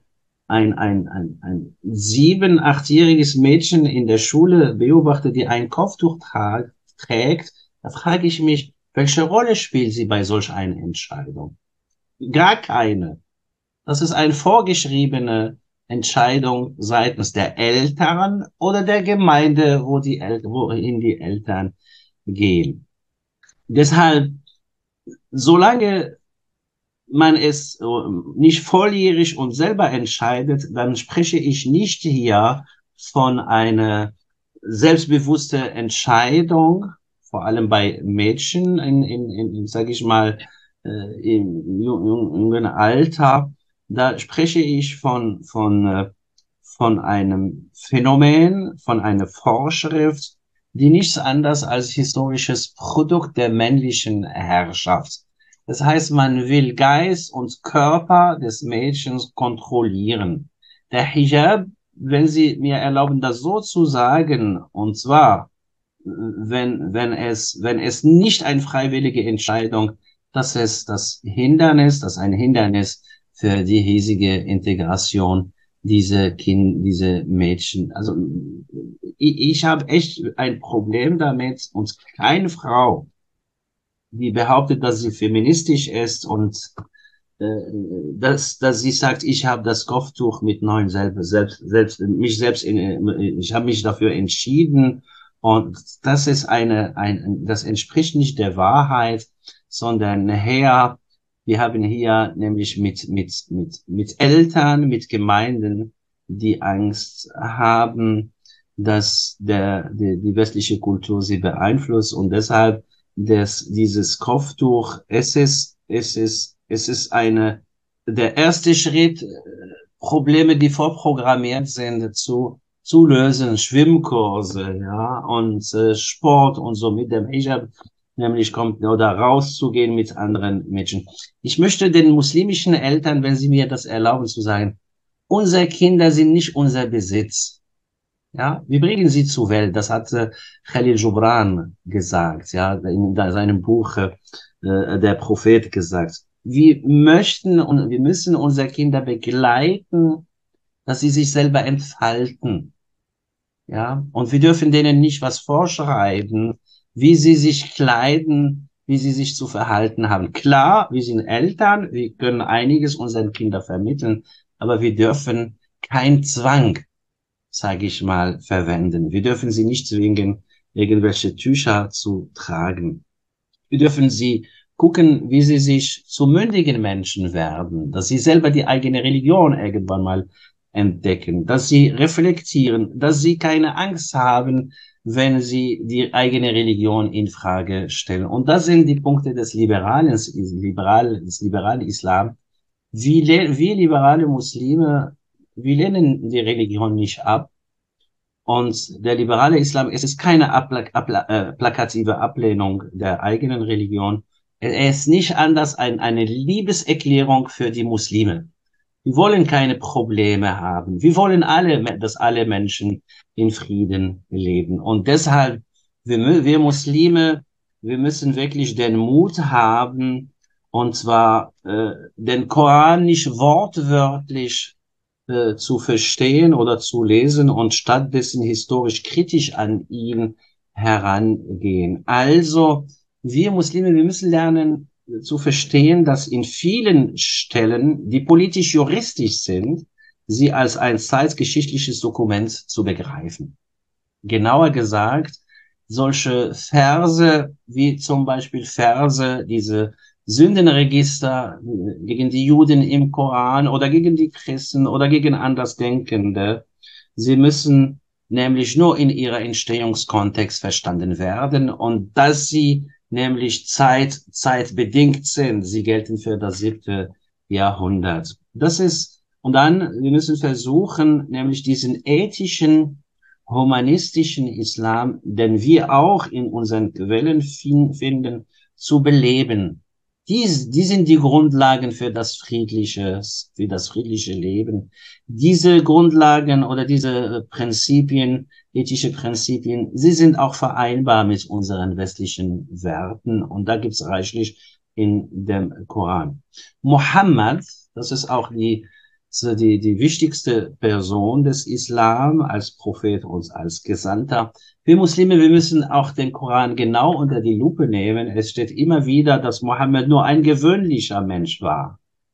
7-, 8-jähriges Mädchen in der Schule beobachte, die ein Kopftuch trägt, da frage ich mich, welche Rolle spielt sie bei solch einer Entscheidung? Gar keine. Das ist eine vorgeschriebene Entscheidung seitens der Eltern oder der Gemeinde, wohin die Eltern gehen. Deshalb, solange man es nicht volljährig und selber entscheidet, dann spreche ich nicht hier von einer selbstbewussten Entscheidung, vor allem bei Mädchen sag ich mal, im jungen Alter. Da spreche ich von einem Phänomen, von einer Vorschrift, die nichts anderes als historisches Produkt der männlichen Herrschaft. Das heißt, man will Geist und Körper des Mädchens kontrollieren. Der Hijab, wenn Sie mir erlauben, das so zu sagen, und zwar, wenn es nicht eine freiwillige Entscheidung, das ist ein Hindernis für die hiesige Integration diese Mädchen. Also ich habe echt ein Problem damit, und keine Frau, die behauptet, dass sie feministisch ist und dass sie sagt, ich habe das Kopftuch mit 9 ich habe mich dafür entschieden, und das ist das entspricht nicht der Wahrheit, sondern wir haben hier nämlich mit Eltern, mit Gemeinden, die Angst haben, dass die westliche Kultur sie beeinflusst, und deshalb dieses Kopftuch, es ist der erste Schritt, Probleme, die vorprogrammiert sind, zu lösen, Schwimmkurse, ja, und Sport und so mit dem Hijab, nämlich oder rauszugehen mit anderen Menschen. Ich möchte den muslimischen Eltern, wenn sie mir das erlauben zu sagen, unsere Kinder sind nicht unser Besitz. Ja, wir bringen sie zur Welt. Das hat Khalil Gibran gesagt, ja, in seinem Buch Der Prophet gesagt. Wir möchten und wir müssen unsere Kinder begleiten, dass sie sich selber entfalten. Ja, und wir dürfen denen nicht was vorschreiben, wie sie sich kleiden, wie sie sich zu verhalten haben. Klar, wir sind Eltern, wir können einiges unseren Kindern vermitteln, aber wir dürfen keinen Zwang, sage ich mal, verwenden. Wir dürfen sie nicht zwingen, irgendwelche Tücher zu tragen. Wir dürfen sie gucken, wie sie sich zu mündigen Menschen werden, dass sie selber die eigene Religion irgendwann mal entdecken, dass sie reflektieren, dass sie keine Angst haben, wenn sie die eigene Religion in Frage stellen. Und das sind die Punkte des liberalen Islam. Wir liberale Muslime, wir lehnen die Religion nicht ab. Und der liberale Islam, es ist keine plakative Ablehnung der eigenen Religion. Er ist nicht anders eine Liebeserklärung für die Muslime. Wir wollen keine Probleme haben. Wir wollen dass alle Menschen in Frieden leben. Und deshalb, wir Muslime, wir müssen wirklich den Mut haben, und zwar den Koran nicht wortwörtlich zu verstehen oder zu lesen und stattdessen historisch kritisch an ihn herangehen. Also, wir Muslime, wir müssen lernen zu verstehen, dass in vielen Stellen, die politisch-juristisch sind, sie als ein zeitgeschichtliches Dokument zu begreifen. Genauer gesagt, solche Verse wie zum Beispiel diese Sündenregister gegen die Juden im Koran oder gegen die Christen oder gegen Andersdenkende, sie müssen nämlich nur in ihrer Entstehungskontext verstanden werden, und dass sie nämlich zeitbedingt sind. Sie gelten für das 7. Jahrhundert. Und dann, wir müssen versuchen, nämlich diesen ethischen, humanistischen Islam, den wir auch in unseren Quellen finden, zu beleben. Die sind die Grundlagen für das friedliche Leben. Diese Grundlagen oder diese Prinzipien, ethische Prinzipien, sie sind auch vereinbar mit unseren westlichen Werten, und da gibt's reichlich in dem Koran. Mohammed, das ist auch die wichtigste Person des Islam als Prophet und als Gesandter. Wir Muslime, wir müssen auch den Koran genau unter die Lupe nehmen. Es steht immer wieder, dass Mohammed nur ein gewöhnlicher Mensch war.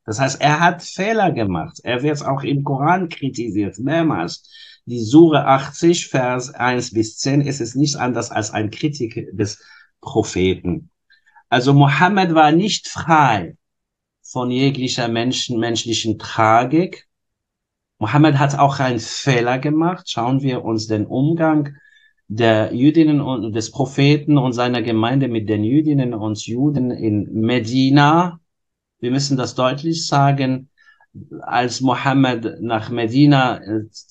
Das heißt, er hat Fehler gemacht. Er wird auch im Koran kritisiert, mehrmals. Die Sure 80, Vers 1 bis 10, ist es nichts anderes als ein Kritik des Propheten. Also Mohammed war nicht frei von jeglicher menschlichen Tragik. Mohammed hat auch einen Fehler gemacht. Schauen wir uns den Umgang der Jüdinnen und des Propheten und seiner Gemeinde mit den Jüdinnen und Juden in Medina. Wir müssen das deutlich sagen. Als Mohammed nach Medina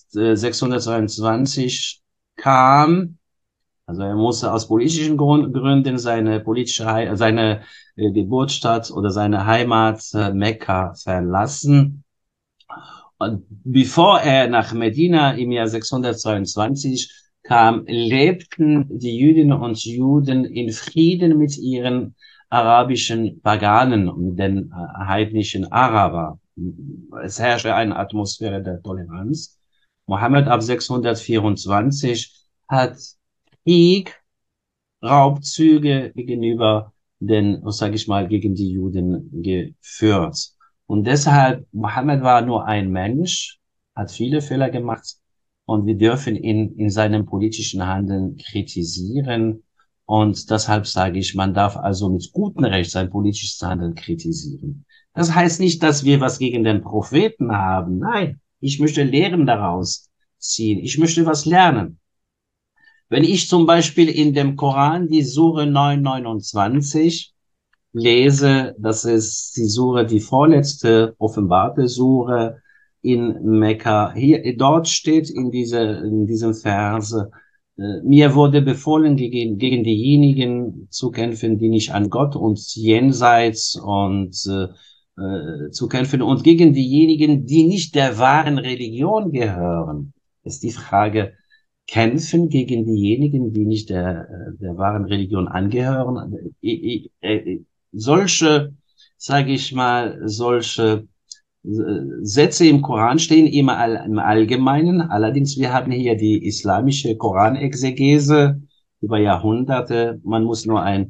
622 kam, also er musste aus politischen Gründen seine Geburtsstadt oder seine Heimat Mekka verlassen. Und bevor er nach Medina im Jahr 622 kam, lebten die Jüdinnen und Juden in Frieden mit ihren arabischen Paganen und den heidnischen Araber. Es herrschte eine Atmosphäre der Toleranz. Mohammed ab 624 hat Krieg, Raubzüge gegenüber gegen die Juden geführt. Und deshalb, Mohammed war nur ein Mensch, hat viele Fehler gemacht und wir dürfen ihn in seinem politischen Handeln kritisieren. Und deshalb sage ich, man darf also mit gutem Recht sein politisches Handeln kritisieren. Das heißt nicht, dass wir was gegen den Propheten haben. Nein, ich möchte Lehren daraus ziehen. Ich möchte was lernen. Wenn ich zum Beispiel in dem Koran die Sure 929 lese, das ist die Sure, die vorletzte offenbarte Sure in Mekka. Dort steht in diesem Vers, mir wurde befohlen, gegen diejenigen zu kämpfen, die nicht an Gott und jenseits und zu kämpfen und gegen diejenigen, die nicht der wahren Religion gehören. Ist die Frage, kämpfen gegen diejenigen, die nicht der wahren Religion angehören. Solche, sage ich mal, solche Sätze im Koran stehen immer im Allgemeinen. Allerdings, wir haben hier die islamische Koranexegese über Jahrhunderte. Man muss nur ein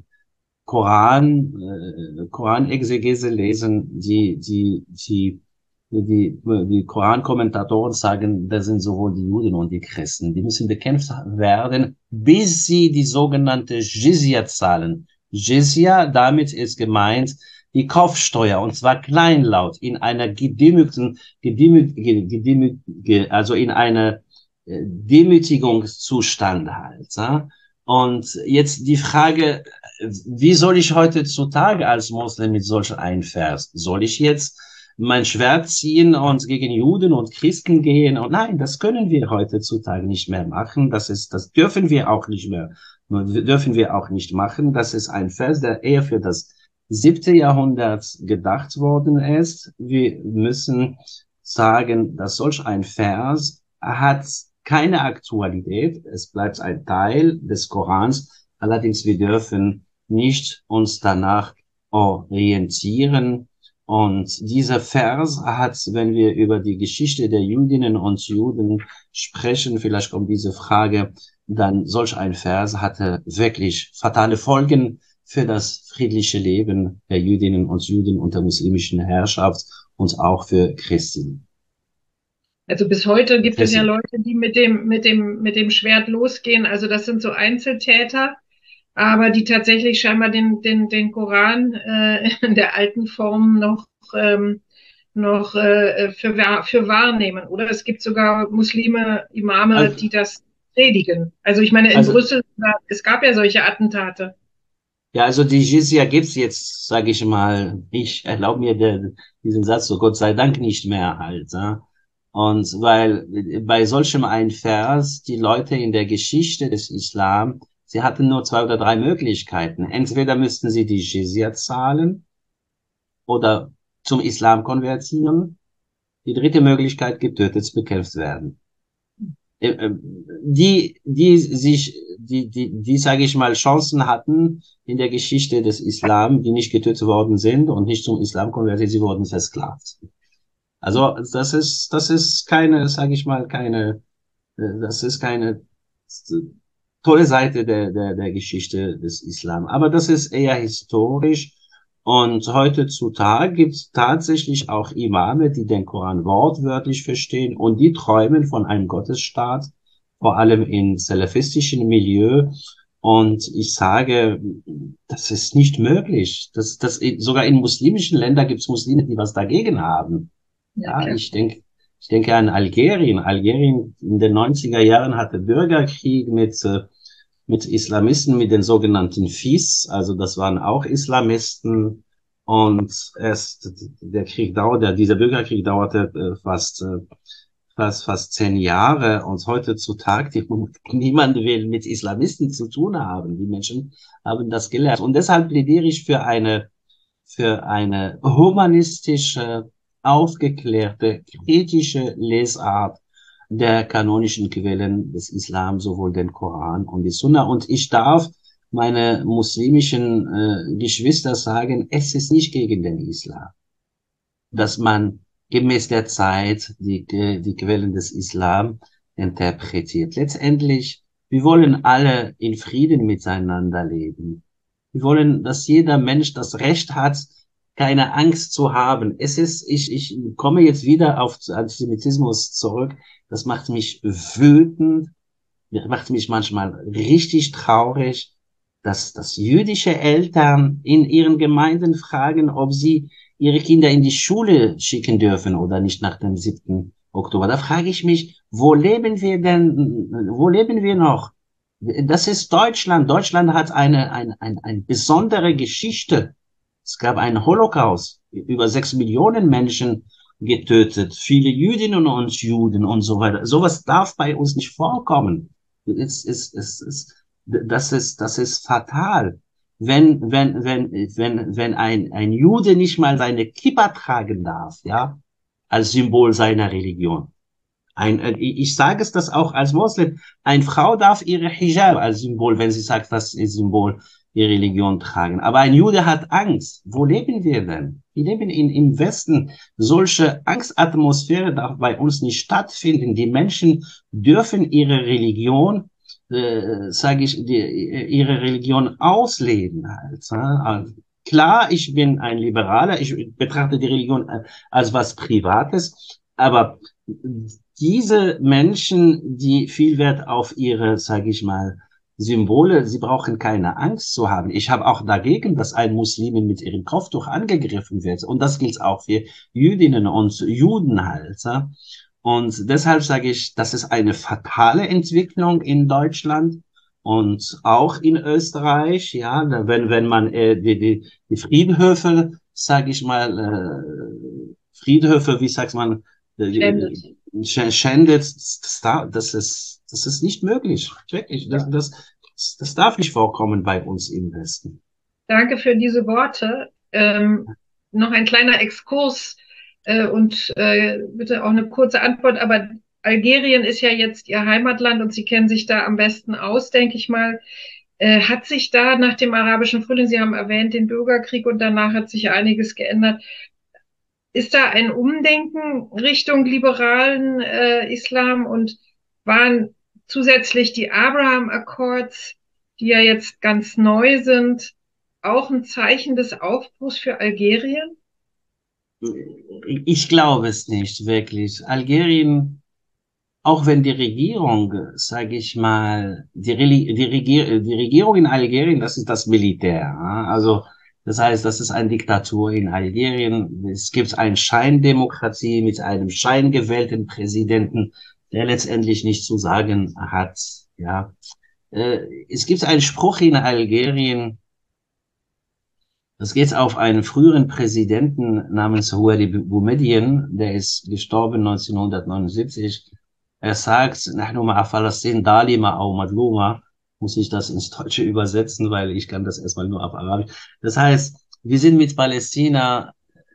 Koranexegese lesen, die Korankommentatoren sagen, das sind sowohl die Juden und die Christen. Die müssen bekämpft werden, bis sie die sogenannte Jizya zahlen. Jizya, damit ist gemeint die Kaufsteuer, und zwar kleinlaut, in einer also in einer Demütigungszustand halt. Ja? Und jetzt die Frage, wie soll ich heutzutage als Moslem mit solch einem Vers? Soll ich jetzt mein Schwert ziehen und gegen Juden und Christen gehen? Und nein, das können wir heutzutage nicht mehr machen. Das dürfen wir auch nicht mehr, dürfen wir auch nicht machen. Das ist ein Vers, der eher für das 7. Jahrhundert gedacht worden ist. Wir müssen sagen, dass solch ein Vers hat keine Aktualität. Es bleibt ein Teil des Korans. Allerdings, wir dürfen nicht uns danach orientieren. Und dieser Vers hat, wenn wir über die Geschichte der Jüdinnen und Juden sprechen, vielleicht kommt diese Frage, dann solch ein Vers hatte wirklich fatale Folgen für das friedliche Leben der Jüdinnen und Juden unter muslimischen Herrschaft und auch für Christen. Also bis heute gibt es ja Leute, die mit dem Schwert losgehen. Also das sind so Einzeltäter, aber die tatsächlich scheinbar den Koran in der alten Form noch für wahrnehmen. Oder es gibt sogar Muslime, Imame, die das predigen. Also ich meine, in Brüssel, es gab ja solche Attentate. Ja, also die Jizya gibt's jetzt, sage ich mal, ich erlaube mir diesen Satz, so Gott sei Dank nicht mehr halt. Ja? Und weil bei solchem ein Vers die Leute in der Geschichte des Islam, sie hatten nur 2 oder 3 Möglichkeiten. Entweder müssten sie die Jizya zahlen oder zum Islam konvertieren. Die dritte Möglichkeit, getötet, bekämpft werden. Die sage ich mal, Chancen hatten in der Geschichte des Islam, die nicht getötet worden sind und nicht zum Islam konvertiert, sie wurden versklavt. Also das ist keine, sage ich mal, das ist keine tolle Seite der Geschichte des Islam. Aber das ist eher historisch Und heutzutage gibt es tatsächlich auch Imame, die den Koran wortwörtlich verstehen und die träumen von einem Gottesstaat, vor allem in salafistischen Milieu. Und ich sage, das ist nicht möglich. Sogar in muslimischen Ländern gibt es Muslime, die was dagegen haben. Ja, Ja, klar. ich denke an Algerien. Algerien in den 90er Jahren hatte Bürgerkrieg mit Islamisten, mit den sogenannten FIS, also das waren auch Islamisten. Und dieser Bürgerkrieg dauerte fast 10 Jahre. Und heutzutage, niemand will mit Islamisten zu tun haben. Die Menschen haben das gelernt. Und deshalb plädiere ich für eine humanistische, aufgeklärte, kritische Lesart der kanonischen Quellen des Islam, sowohl den Koran und die Sunna. Und ich darf meine muslimischen Geschwister sagen, es ist nicht gegen den Islam, dass man gemäß der Zeit die Quellen des Islam interpretiert. Letztendlich, wir wollen alle in Frieden miteinander leben. Wir wollen, dass jeder Mensch das Recht hat, keine Angst zu haben. Ich komme jetzt wieder auf Antisemitismus zurück. Das macht mich wütend, macht mich manchmal richtig traurig, dass jüdische Eltern in ihren Gemeinden fragen, ob sie ihre Kinder in die Schule schicken dürfen oder nicht nach dem 7. Oktober. Da frage ich mich, wo leben wir denn, wo leben wir noch? Das ist Deutschland. Deutschland hat eine besondere Geschichte. Es gab einen Holocaust, über 6 Millionen Menschen getötet, viele Jüdinnen und Juden und so weiter. Sowas darf bei uns nicht vorkommen. Das ist fatal. Wenn ein Jude nicht mal seine Kippa tragen darf, ja, als Symbol seiner Religion. Ich sage es das auch als Moslem. Eine Frau darf ihre Hijab als Symbol, wenn sie sagt, das ist Symbol ihrer Religion tragen. Aber ein Jude hat Angst. Wo leben wir denn? Wir leben im Westen. Solche Angstatmosphäre darf bei uns nicht stattfinden. Die Menschen dürfen ihre Religion, ihre Religion ausleben halt. Also, klar, ich bin ein Liberaler. Ich betrachte die Religion als was Privates. Aber diese Menschen, die viel Wert auf ihre, sage ich mal, Symbole, sie brauchen keine Angst zu haben. Ich habe auch dagegen, dass ein Muslimin mit ihrem Kopftuch angegriffen wird. Und das gilt auch für Jüdinnen und Juden halt. Ja? Und deshalb sage ich, das ist eine fatale Entwicklung in Deutschland und auch in Österreich. Ja, wenn man die Friedhöfe, sage ich mal, Friedhöfe, wie sagt man, schändet, das ist nicht möglich. Wirklich. Das darf nicht vorkommen bei uns im Westen. Danke für diese Worte. Noch ein kleiner Exkurs und bitte auch eine kurze Antwort. Aber Algerien ist ja jetzt Ihr Heimatland und Sie kennen sich da am besten aus, denke ich mal. Hat sich da nach dem arabischen Frühling, Sie haben erwähnt, den Bürgerkrieg und danach hat sich einiges geändert. Ist da ein Umdenken Richtung liberalen Islam und waren zusätzlich die Abraham Accords, die ja jetzt ganz neu sind, auch ein Zeichen des Aufbruchs für Algerien? Ich glaube es nicht, wirklich. Algerien, auch wenn die Regierung, sage ich mal, die Regierung in Algerien, das ist das Militär. Ja? Also das heißt, das ist eine Diktatur in Algerien. Es gibt eine Scheindemokratie mit einem scheingewählten Präsidenten, der letztendlich nichts zu sagen hat. Ja, es gibt einen Spruch in Algerien. Das geht auf einen früheren Präsidenten namens Houari Boumediene, der ist gestorben 1979. Er sagt, "Nahnu ma'a Falastin dalima au madluma", muss ich das ins Deutsche übersetzen, weil ich kann das erstmal nur auf Arabisch. Das heißt, wir sind mit Palästina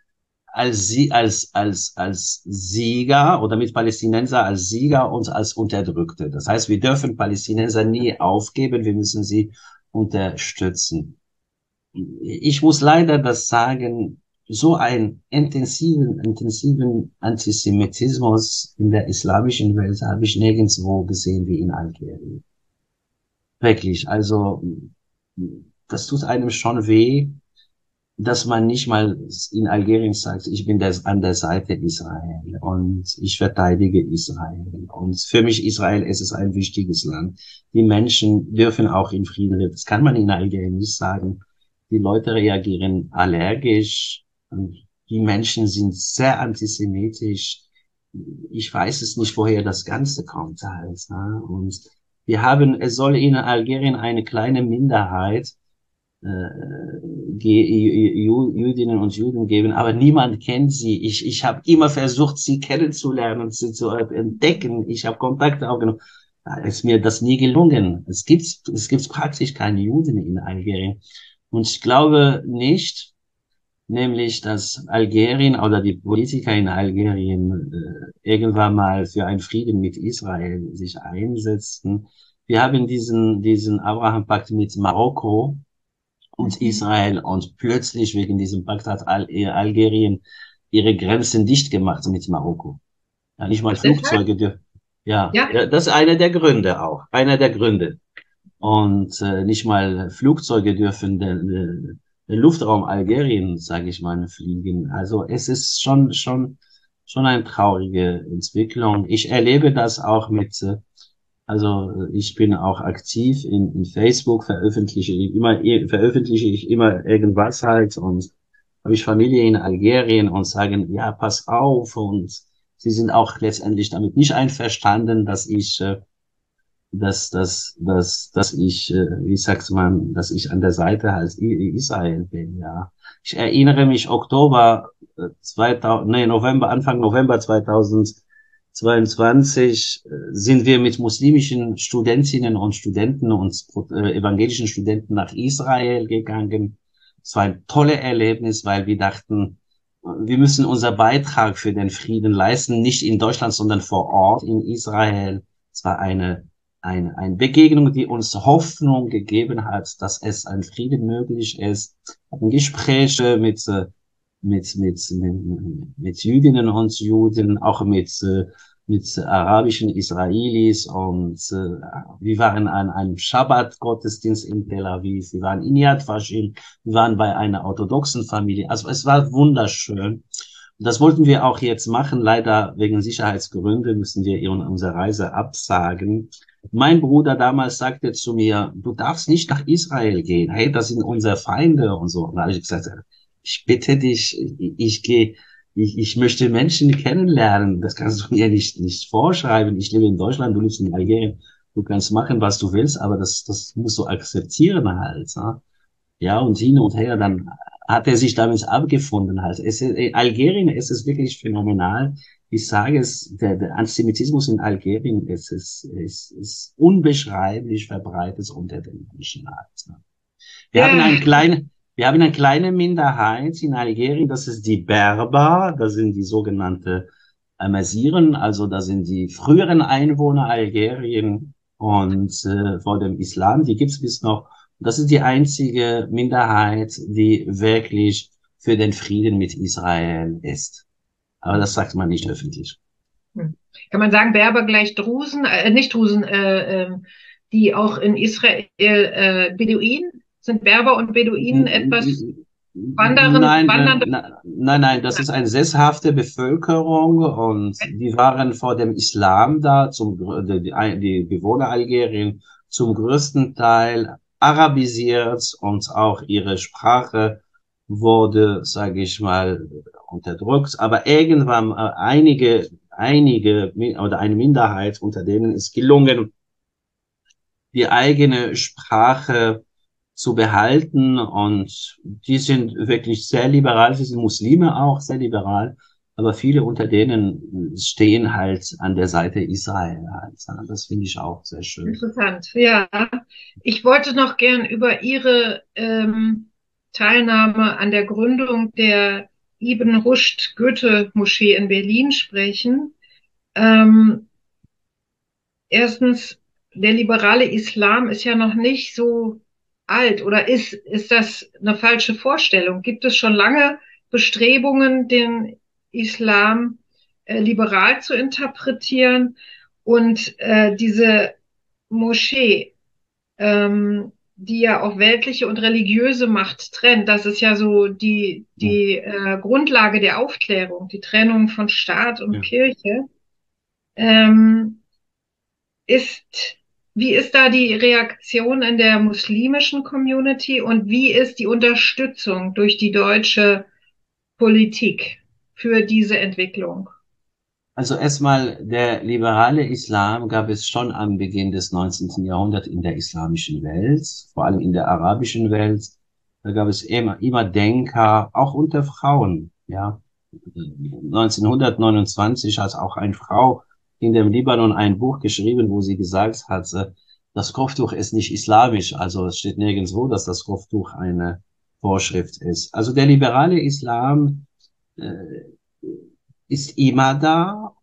als Sieger oder mit Palästinenser als Sieger und als Unterdrückte. Das heißt, wir dürfen Palästinenser nie aufgeben, wir müssen sie unterstützen. Ich muss leider das sagen, so einen intensiven Antisemitismus in der islamischen Welt habe ich nirgendwo gesehen wie in Algerien. Wirklich, also das tut einem schon weh. dass man nicht mal in Algerien sagt, ich bin an der Seite Israel und ich verteidige Israel. Und für mich Israel ist es ein wichtiges Land. Die Menschen dürfen auch in Frieden leben. Das kann man in Algerien nicht sagen. Die Leute reagieren allergisch. Und die Menschen sind sehr antisemitisch. Ich weiß es nicht, woher das Ganze kommt halt. Ne? Und es soll in Algerien eine kleine Minderheit Jüdinnen und Juden geben, aber niemand kennt sie. Ich habe immer versucht, sie kennenzulernen und sie zu entdecken. Ich habe Kontakte aufgenommen. Da ist mir das nie gelungen. Es gibt praktisch keine Juden in Algerien. Und ich glaube nicht, nämlich, dass Algerien oder die Politiker in Algerien irgendwann mal für einen Frieden mit Israel sich einsetzen. Wir haben diesen Abraham-Pakt mit Marokko und Israel und plötzlich wegen diesem Pakt hat Algerien ihre Grenzen dicht gemacht mit Marokko. Ja, nicht mal Deshalb? Flugzeuge dürfen. Ja, Ja, ja, das ist einer der Gründe auch. Einer der Gründe. Und nicht mal Flugzeuge dürfen den Luftraum Algerien, sage ich mal, fliegen. Also es ist schon eine traurige Entwicklung. Ich erlebe das auch also ich bin auch aktiv in Facebook, veröffentliche ich immer irgendwas halt und habe ich Familie in Algerien und sagen, ja, pass auf, und sie sind auch letztendlich damit nicht einverstanden, wie sagt man, dass ich an der Seite halt Israel bin, ja. Ich erinnere mich, Anfang November 2022 sind wir mit muslimischen Studentinnen und Studenten und evangelischen Studenten nach Israel gegangen. Es war ein tolles Erlebnis, weil wir dachten, wir müssen unser Beitrag für den Frieden leisten, nicht in Deutschland, sondern vor Ort in Israel. Es war eine Begegnung, die uns Hoffnung gegeben hat, dass es ein Frieden möglich ist. Wir hatten Gespräche mit Jüdinnen und Juden, auch mit arabischen Israelis, und wir waren an einem Schabbat-Gottesdienst in Tel Aviv, wir waren in Yad Vashem, wir waren bei einer orthodoxen Familie. Also es war wunderschön. Und das wollten wir auch jetzt machen. Leider wegen Sicherheitsgründen müssen wir unsere Reise absagen. Mein Bruder damals sagte zu mir, du darfst nicht nach Israel gehen. Hey, das sind unsere Feinde und so. Und da habe ich gesagt, ich bitte dich, ich möchte Menschen kennenlernen. Das kannst du mir nicht vorschreiben. Ich lebe in Deutschland, du lebst in Algerien. Du kannst machen, was du willst, aber das musst du akzeptieren halt. Ne? Ja, und hin und her, dann hat er sich damit abgefunden halt. Algerien, es ist wirklich phänomenal. Ich sage es, der Antisemitismus in Algerien ist unbeschreiblich verbreitet unter den Menschen halt. Ne? Wir haben ja, wir haben eine kleine Minderheit in Algerien, das ist die Berber, das sind die sogenannte Amazighen, also das sind die früheren Einwohner Algerien und vor dem Islam, die gibt's bis noch. Das ist die einzige Minderheit, die wirklich für den Frieden mit Israel ist. Aber das sagt man nicht öffentlich. kann man sagen, Berber gleich Drusen, nicht Drusen, die auch in Israel Beduinen, sind Berber und Beduinen etwas Nein, wandernde? nein, das ist eine sesshafte Bevölkerung und die waren vor dem Islam da, die Bewohner Algerien zum größten Teil arabisiert und auch ihre Sprache wurde, sage ich mal, unterdrückt. Aber irgendwann oder eine Minderheit unter denen ist gelungen, die eigene Sprache zu behalten, und die sind wirklich sehr liberal, sie sind Muslime auch sehr liberal, aber viele unter denen stehen halt an der Seite Israel halt. Das finde ich auch sehr schön. Interessant, ja. Ich wollte noch gern über Ihre Teilnahme an der Gründung der Ibn Rushd Goethe-Moschee in Berlin sprechen. Ähm, Erstens, der liberale Islam ist ja noch nicht so alt, oder ist das eine falsche Vorstellung? Gibt es schon lange Bestrebungen, den Islam liberal zu interpretieren? Und diese Moschee, die ja auch weltliche und religiöse Macht trennt. Das ist ja so die Grundlage der Aufklärung, die Trennung von Staat und Ja. Kirche. Ähm, ist, wie ist da die Reaktion in der muslimischen Community und wie ist die Unterstützung durch die deutsche Politik für diese Entwicklung? Also erstmal, der liberale Islam gab es schon am Beginn des 19. Jahrhunderts in der islamischen Welt, vor allem in der arabischen Welt. Da gab es immer Denker, auch unter Frauen, ja. 1929 hat auch eine Frau in dem Libanon ein Buch geschrieben, wo sie gesagt hat, das Kopftuch ist nicht islamisch. Also es steht nirgendwo, dass das Kopftuch eine Vorschrift ist. Also der liberale Islam äh, ist immer da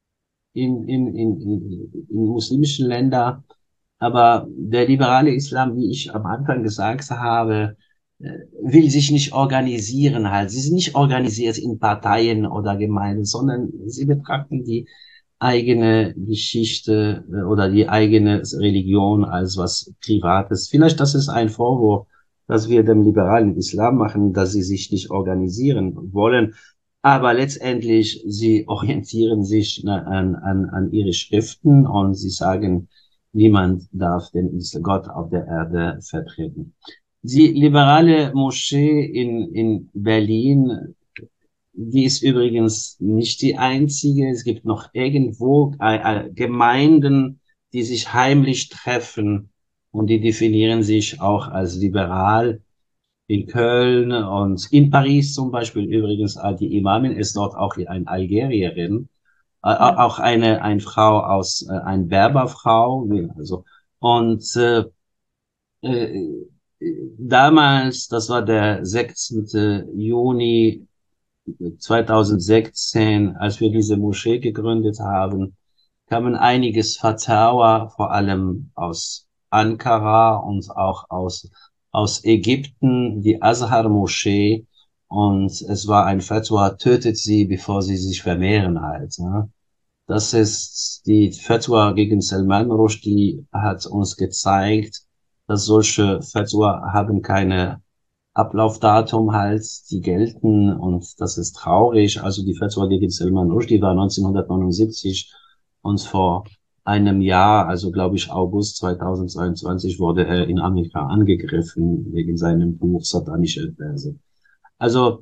in muslimischen Ländern. Aber der liberale Islam, wie ich am Anfang gesagt habe, will sich nicht organisieren halt. Sie sind nicht organisiert in Parteien oder Gemeinden, sondern sie betrachten die eigene Geschichte oder die eigene Religion als was Privates. Vielleicht das ist ein Vorwurf, dass wir dem liberalen Islam machen, dass sie sich nicht organisieren wollen. Aber letztendlich, sie orientieren sich an ihre Schriften und sie sagen, niemand darf den Gott auf der Erde vertreten. Die liberale Moschee in Berlin, die ist übrigens nicht die einzige. Es gibt noch irgendwo Gemeinden, die sich heimlich treffen und die definieren sich auch als liberal. In Köln und in Paris zum Beispiel übrigens, die Imamin ist dort auch eine Algerierin, Ja. auch eine Frau eine Berberfrau, also, und äh, damals, das war der 16. Juni 2016, als wir diese Moschee gegründet haben, kamen einiges Fatwa, vor allem aus Ankara und auch aus Ägypten, die Azhar-Moschee. Und es war ein Fatwa, tötet sie, bevor sie sich vermehren halt. Ne? Das ist die Fatwa gegen Salman Rushdie, hat uns gezeigt, dass solche Fatwa haben keine Ablaufdatum halt, die gelten und das ist traurig. Also die Fatwa gegen Salman Rushdie war 1979 und vor einem Jahr, also glaube ich August 2022, wurde er in Amerika angegriffen wegen seinem Buch Satanische Verse. Also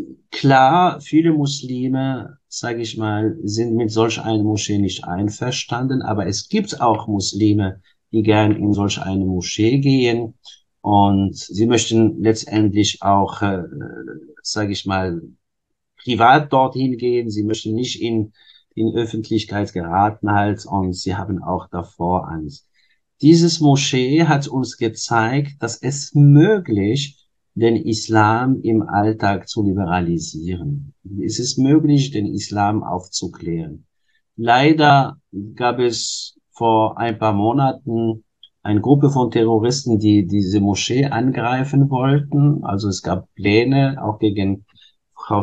klar, viele Muslime, sage ich mal, sind mit solch einer Moschee nicht einverstanden, aber es gibt auch Muslime, die gern in solch eine Moschee gehen und sie möchten letztendlich auch, sage ich mal, privat dorthin gehen. Sie möchten nicht in Öffentlichkeit geraten halt und sie haben auch davor Angst. Dieses Moschee hat uns gezeigt, dass es möglich, den Islam im Alltag zu liberalisieren. Es ist möglich, den Islam aufzuklären. Leider gab es vor ein paar Monaten eine Gruppe von Terroristen, die diese Moschee angreifen wollten. Also es gab Pläne auch gegen Frau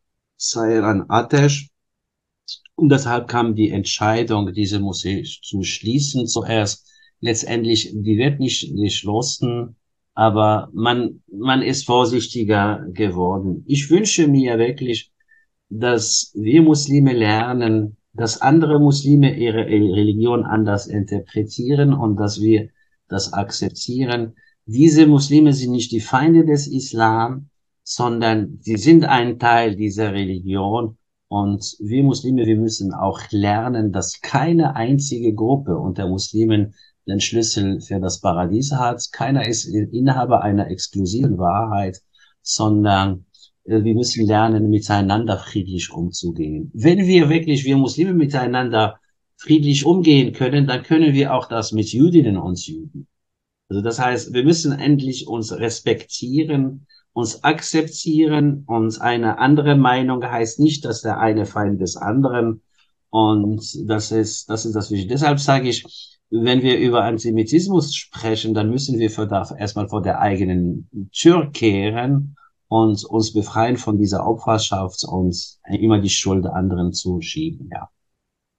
Sairan Atesh. Und deshalb kam die Entscheidung, diese Moschee zu schließen zuerst. Letztendlich, die wird nicht geschlossen, aber man ist vorsichtiger geworden. Ich wünsche mir wirklich, dass wir Muslime lernen, dass andere Muslime ihre Religion anders interpretieren und dass wir das akzeptieren. Diese Muslime sind nicht die Feinde des Islam, sondern sie sind ein Teil dieser Religion. Und wir Muslime, wir müssen auch lernen, dass keine einzige Gruppe unter Muslimen den Schlüssel für das Paradies hat. Keiner ist Inhaber einer exklusiven Wahrheit, sondern wir müssen lernen, miteinander friedlich umzugehen. Wenn wir Muslime miteinander friedlich umgehen können, dann können wir auch das mit Jüdinnen und Juden. Also das heißt, wir müssen endlich uns respektieren, uns akzeptieren und eine andere Meinung heißt nicht, dass der eine Feind des anderen. Und das ist das Wichtige. Deshalb sage ich, wenn wir über Antisemitismus sprechen, dann müssen wir erstmal vor der eigenen Tür kehren und uns befreien von dieser Opferschaft und immer die Schuld anderen zuschieben, ja.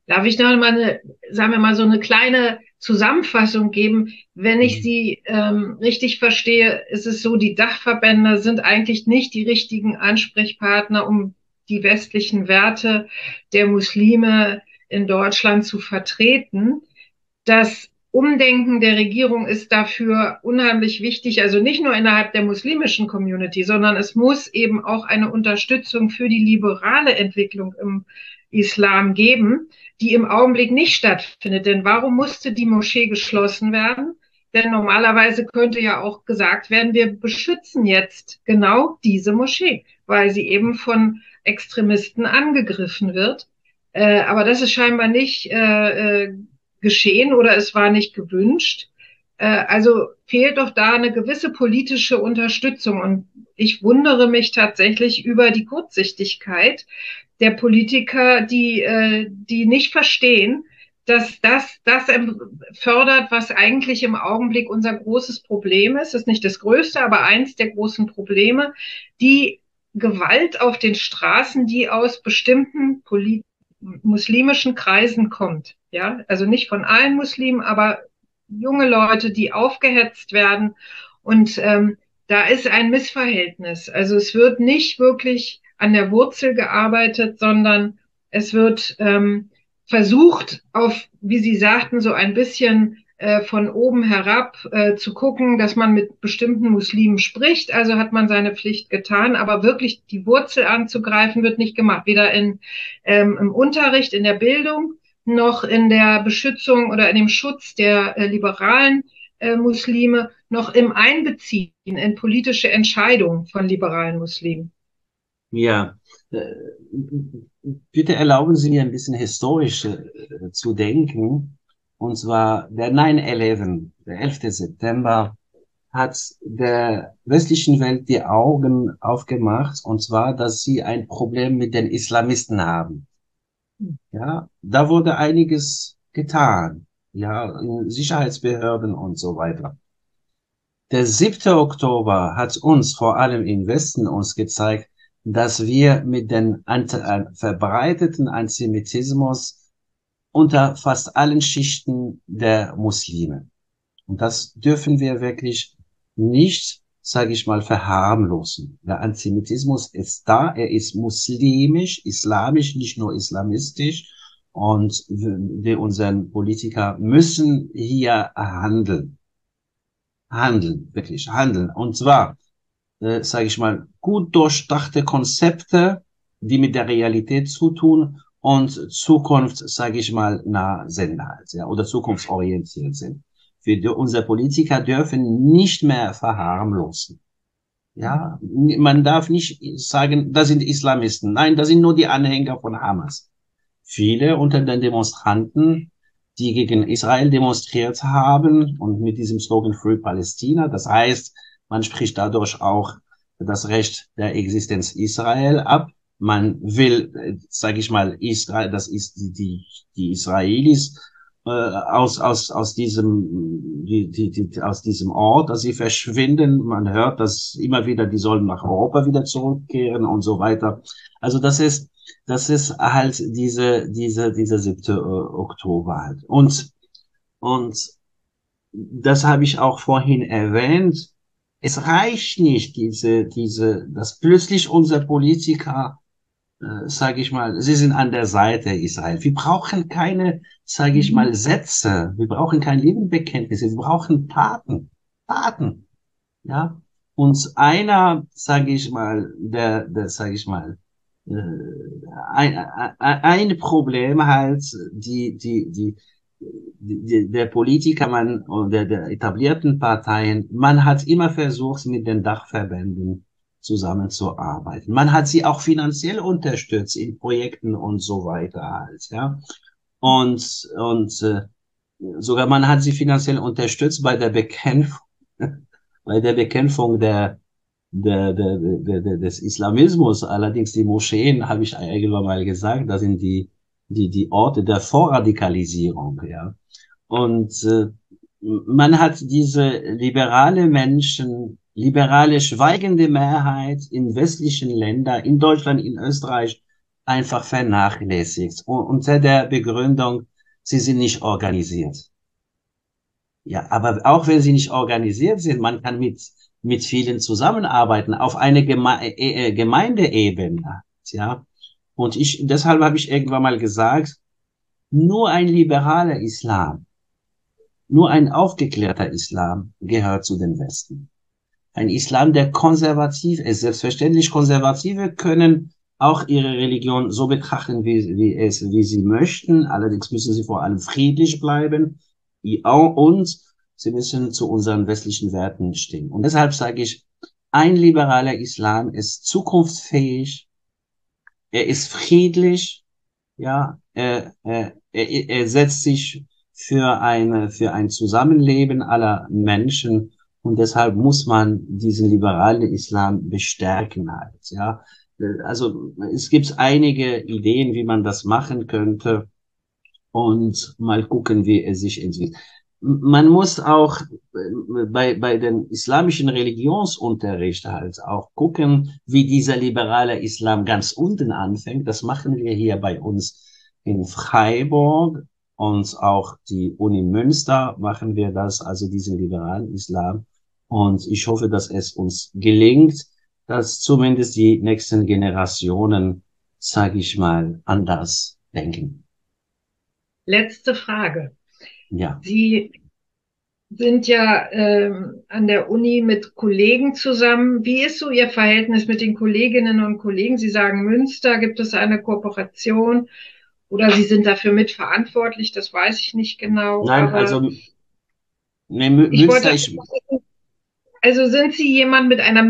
Darf ich noch mal sagen wir mal, so eine kleine Zusammenfassung geben? Wenn ich Mhm. Sie richtig verstehe, ist es so, die Dachverbände sind eigentlich nicht die richtigen Ansprechpartner, um die westlichen Werte der Muslime in Deutschland zu vertreten. Das Umdenken der Regierung ist dafür unheimlich wichtig, also nicht nur innerhalb der muslimischen Community, sondern es muss eben auch eine Unterstützung für die liberale Entwicklung im Islam geben, die im Augenblick nicht stattfindet. Denn warum musste die Moschee geschlossen werden? Denn normalerweise könnte ja auch gesagt werden, wir beschützen jetzt genau diese Moschee, weil sie eben von Extremisten angegriffen wird. Aber das ist scheinbar nicht geschehen oder es war nicht gewünscht. Also fehlt doch da eine gewisse politische Unterstützung. Und ich wundere mich tatsächlich über die Kurzsichtigkeit der Politiker, die nicht verstehen, dass das fördert, was eigentlich im Augenblick unser großes Problem ist. Das ist nicht das größte, aber eins der großen Probleme, die Gewalt auf den Straßen, die aus bestimmten muslimischen Kreisen kommt. Ja, also nicht von allen Muslimen, aber junge Leute, die aufgehetzt werden. Und da ist ein Missverhältnis. Also es wird nicht wirklich an der Wurzel gearbeitet, sondern es wird versucht, auf, wie Sie sagten, so ein bisschen von oben herab zu gucken, dass man mit bestimmten Muslimen spricht. Also hat man seine Pflicht getan, aber wirklich die Wurzel anzugreifen wird nicht gemacht, weder im Unterricht, in der Bildung, noch in der Beschützung oder in dem Schutz der liberalen Muslime, noch im Einbeziehen in politische Entscheidungen von liberalen Muslimen. Ja, äh, bitte erlauben Sie mir ein bisschen historisch zu denken. Und zwar der 9/11, der 11. September, hat der westlichen Welt die Augen aufgemacht, und zwar, dass sie ein Problem mit den Islamisten haben. Ja, da wurde einiges getan. Ja, in Sicherheitsbehörden und so weiter. Der 7. Oktober hat uns, vor allem im Westen, uns gezeigt, dass wir mit dem verbreiteten Antisemitismus unter fast allen Schichten der Muslime. Und das dürfen wir wirklich nicht, sage ich mal, verharmlosen. Der Antisemitismus ist da, er ist muslimisch, islamisch, nicht nur islamistisch. Und wir unseren Politiker müssen hier handeln. Handeln, wirklich handeln. Und zwar, sage ich mal, gut durchdachte Konzepte, die mit der Realität zu tun und Zukunft, sage ich mal, nah sind halt, ja, oder zukunftsorientiert sind. Unsere Politiker dürfen nicht mehr verharmlosen. Ja, man darf nicht sagen, das sind Islamisten. Nein, das sind nur die Anhänger von Hamas. Viele unter den Demonstranten, die gegen Israel demonstriert haben und mit diesem Slogan Free Palestina, das heißt, man spricht dadurch auch das Recht der Existenz Israel ab. Man will, sage ich mal, Israel, das ist die Israelis aus diesem Ort, dass sie verschwinden. Man hört, dass immer wieder, die sollen nach Europa wieder zurückkehren und so weiter. Also das ist halt dieser 7. Oktober halt. Und das habe ich auch vorhin erwähnt. Es reicht nicht, dass plötzlich unser Politiker, sage ich mal, sie sind an der Seite Israel. Wir brauchen keine, sage ich mal, Sätze. Wir brauchen kein Lippenbekenntnis. Wir brauchen Taten. Taten. Ja. Und einer, sage ich mal, sage ich mal, ein Problem halt, der Politiker, und der etablierten Parteien, man hat immer versucht, mit den Dachverbänden zusammenzuarbeiten. Man hat sie auch finanziell unterstützt in Projekten und so weiter halt, ja. Und sogar man hat sie finanziell unterstützt bei der Bekämpfung, bei der Bekämpfung des Islamismus. Allerdings die Moscheen, habe ich irgendwann mal gesagt, das sind die Orte der Vorradikalisierung, ja. Und man hat diese liberale schweigende Mehrheit in westlichen Ländern, in Deutschland, in Österreich, einfach vernachlässigt unter der Begründung, sie sind nicht organisiert. Ja, aber auch wenn sie nicht organisiert sind, man kann mit vielen zusammenarbeiten auf eine Gemeindeebene. Ja. Und deshalb habe ich irgendwann mal gesagt, nur ein liberaler Islam, nur ein aufgeklärter Islam gehört zu den Westen. Ein Islam, der konservativ ist. Selbstverständlich, Konservative können auch ihre Religion so betrachten, wie sie möchten. Allerdings müssen sie vor allem friedlich bleiben. Und sie müssen zu unseren westlichen Werten stehen. Und deshalb sage ich, ein liberaler Islam ist zukunftsfähig. Er ist friedlich. Ja, er setzt sich für ein Zusammenleben aller Menschen. Und deshalb muss man diesen liberalen Islam bestärken halt, ja. Also, es gibt einige Ideen, wie man das machen könnte und mal gucken, wie er sich entwickelt. Man muss auch bei den islamischen Religionsunterricht halt auch gucken, wie dieser liberale Islam ganz unten anfängt. Das machen wir hier bei uns in Freiburg und auch die Uni Münster machen wir das, also diesen liberalen Islam. Und ich hoffe, dass es uns gelingt, dass zumindest die nächsten Generationen, sage ich mal, anders denken. Letzte Frage. Ja. Sie sind ja an der Uni mit Kollegen zusammen. Wie ist so Ihr Verhältnis mit den Kolleginnen und Kollegen? Sie sagen Münster, gibt es eine Kooperation oder Sie sind dafür mitverantwortlich? Das weiß ich nicht genau. Nein, Aber also nee, ich Münster, wollte, also sind Sie jemand mit einer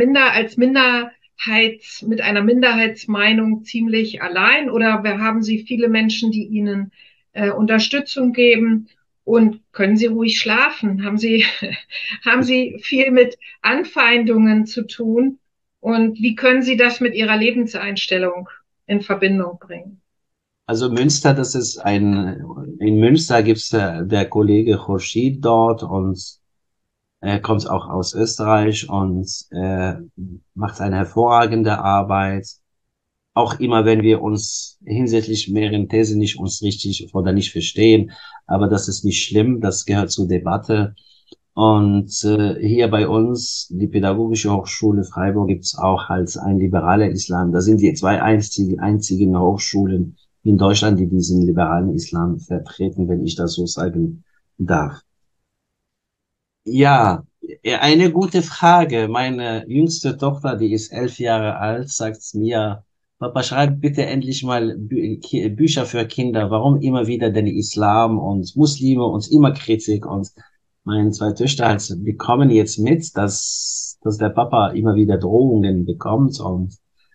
mit einer Minderheitsmeinung ziemlich allein oder haben Sie viele Menschen, die Ihnen Unterstützung geben? Und können Sie ruhig schlafen? Haben Sie viel mit Anfeindungen zu tun? Und wie können Sie das mit Ihrer Lebenseinstellung in Verbindung bringen? also Münster, in Münster gibt's der Kollege Khurshid dort und er kommt auch aus Österreich und macht eine hervorragende Arbeit. Auch immer, wenn wir uns hinsichtlich mehreren Thesen nicht uns richtig oder nicht verstehen, aber das ist nicht schlimm, das gehört zur Debatte. Und hier bei uns, die Pädagogische Hochschule Freiburg, gibt's auch halt ein liberaler Islam. Da sind die zwei einzigen Hochschulen in Deutschland, die diesen liberalen Islam vertreten, wenn ich das so sagen darf. Ja, eine gute Frage. Meine jüngste Tochter, die ist 11 Jahre alt, sagt mir, Papa, schreib bitte endlich mal Bücher für Kinder. Warum immer wieder den Islam und Muslime und immer Kritik? Und meine zwei Töchter halt bekommen jetzt mit, dass der Papa immer wieder Drohungen bekommt. Und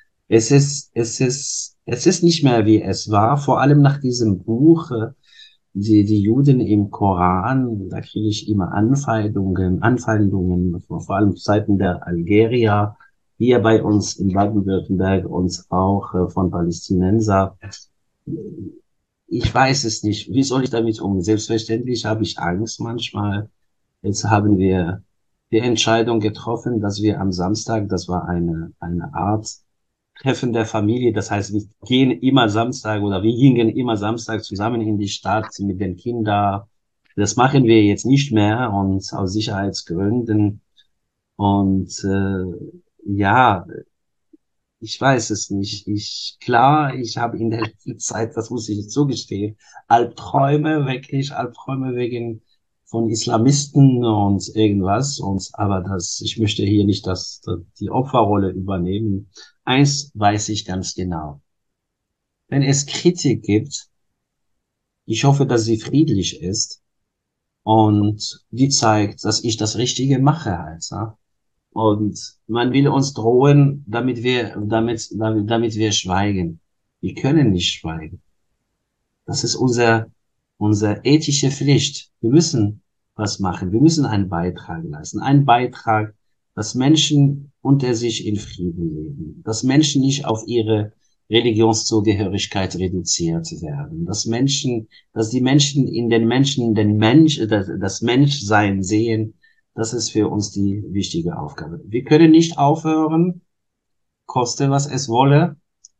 es ist nicht mehr wie es war. Vor allem nach diesem Buch, die Juden im Koran, da kriege ich immer Anfeindungen, vor allem Seiten der Algerier, hier bei uns in Baden-Württemberg und auch von Palästinenser. Ich weiß es nicht. Wie soll ich damit umgehen? Selbstverständlich habe ich Angst manchmal. Jetzt haben wir die Entscheidung getroffen, dass wir am Samstag, das war eine Art Treffen der Familie. Das heißt, wir gingen immer Samstag zusammen in die Stadt mit den Kindern. Das machen wir jetzt nicht mehr und aus Sicherheitsgründen. Und ja, ich weiß es nicht. Ich habe in der letzten Zeit, das muss ich zugestehen, Albträume wegen von Islamisten und irgendwas. Aber ich möchte hier nicht die Opferrolle übernehmen. Eins weiß ich ganz genau. Wenn es Kritik gibt, ich hoffe, dass sie friedlich ist und die zeigt, dass ich das Richtige mache halt. Ja? Und man will uns drohen, damit wir schweigen. Wir können nicht schweigen. Das ist unsere ethische Pflicht. Wir müssen was machen. Wir müssen einen Beitrag leisten. Einen Beitrag, dass Menschen unter sich in Frieden leben. Dass Menschen nicht auf ihre Religionszugehörigkeit reduziert werden. Dass die Menschen in den Menschen das Menschsein sehen. Das ist für uns die wichtige Aufgabe. Wir können nicht aufhören, koste was es wolle.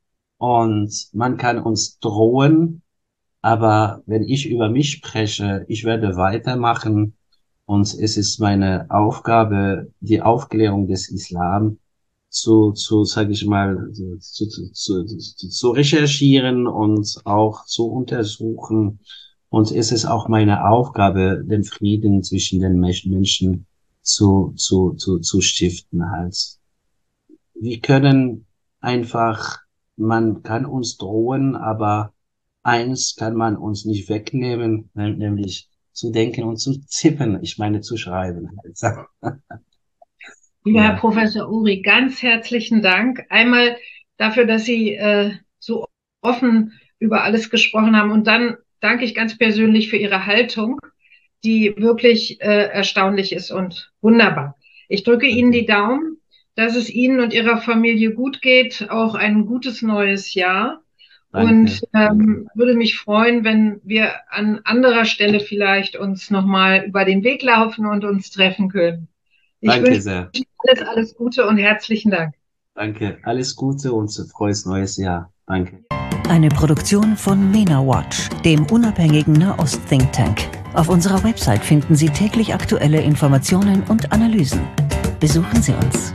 und man kann uns drohen, aber wenn ich über mich spreche, ich werde weitermachen und es ist meine Aufgabe, die Aufklärung des Islam sage ich mal, zu recherchieren und auch zu untersuchen. Und es ist auch meine Aufgabe, den Frieden zwischen den Menschen zu stiften halt. Wir können einfach, man kann uns drohen, aber eins kann man uns nicht wegnehmen, nämlich zu denken und zu zippen, ich meine zu schreiben halt. Lieber Ja. Herr Professor Uri, ganz herzlichen Dank. Einmal dafür, dass Sie so offen über alles gesprochen haben. Und dann danke ich ganz persönlich für Ihre Haltung, die wirklich erstaunlich ist und wunderbar. Ich drücke Ihnen die Daumen, dass es Ihnen und Ihrer Familie gut geht. Auch ein gutes neues Jahr. Danke. Und würde mich freuen, wenn wir an anderer Stelle vielleicht uns nochmal über den Weg laufen und uns treffen können. Danke sehr. Alles Gute und herzlichen Dank. Danke, alles Gute und frohes neues Jahr. Danke. Eine Produktion von MENA Watch, dem unabhängigen Nahost-Think Tank. Auf unserer Website finden Sie täglich aktuelle Informationen und Analysen. Besuchen Sie uns.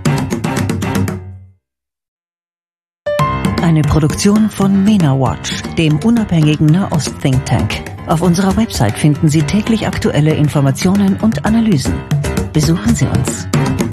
Eine Produktion von MENA Watch, dem unabhängigen Nahost-Think Tank. Auf unserer Website finden Sie täglich aktuelle Informationen und Analysen. Besuchen Sie uns.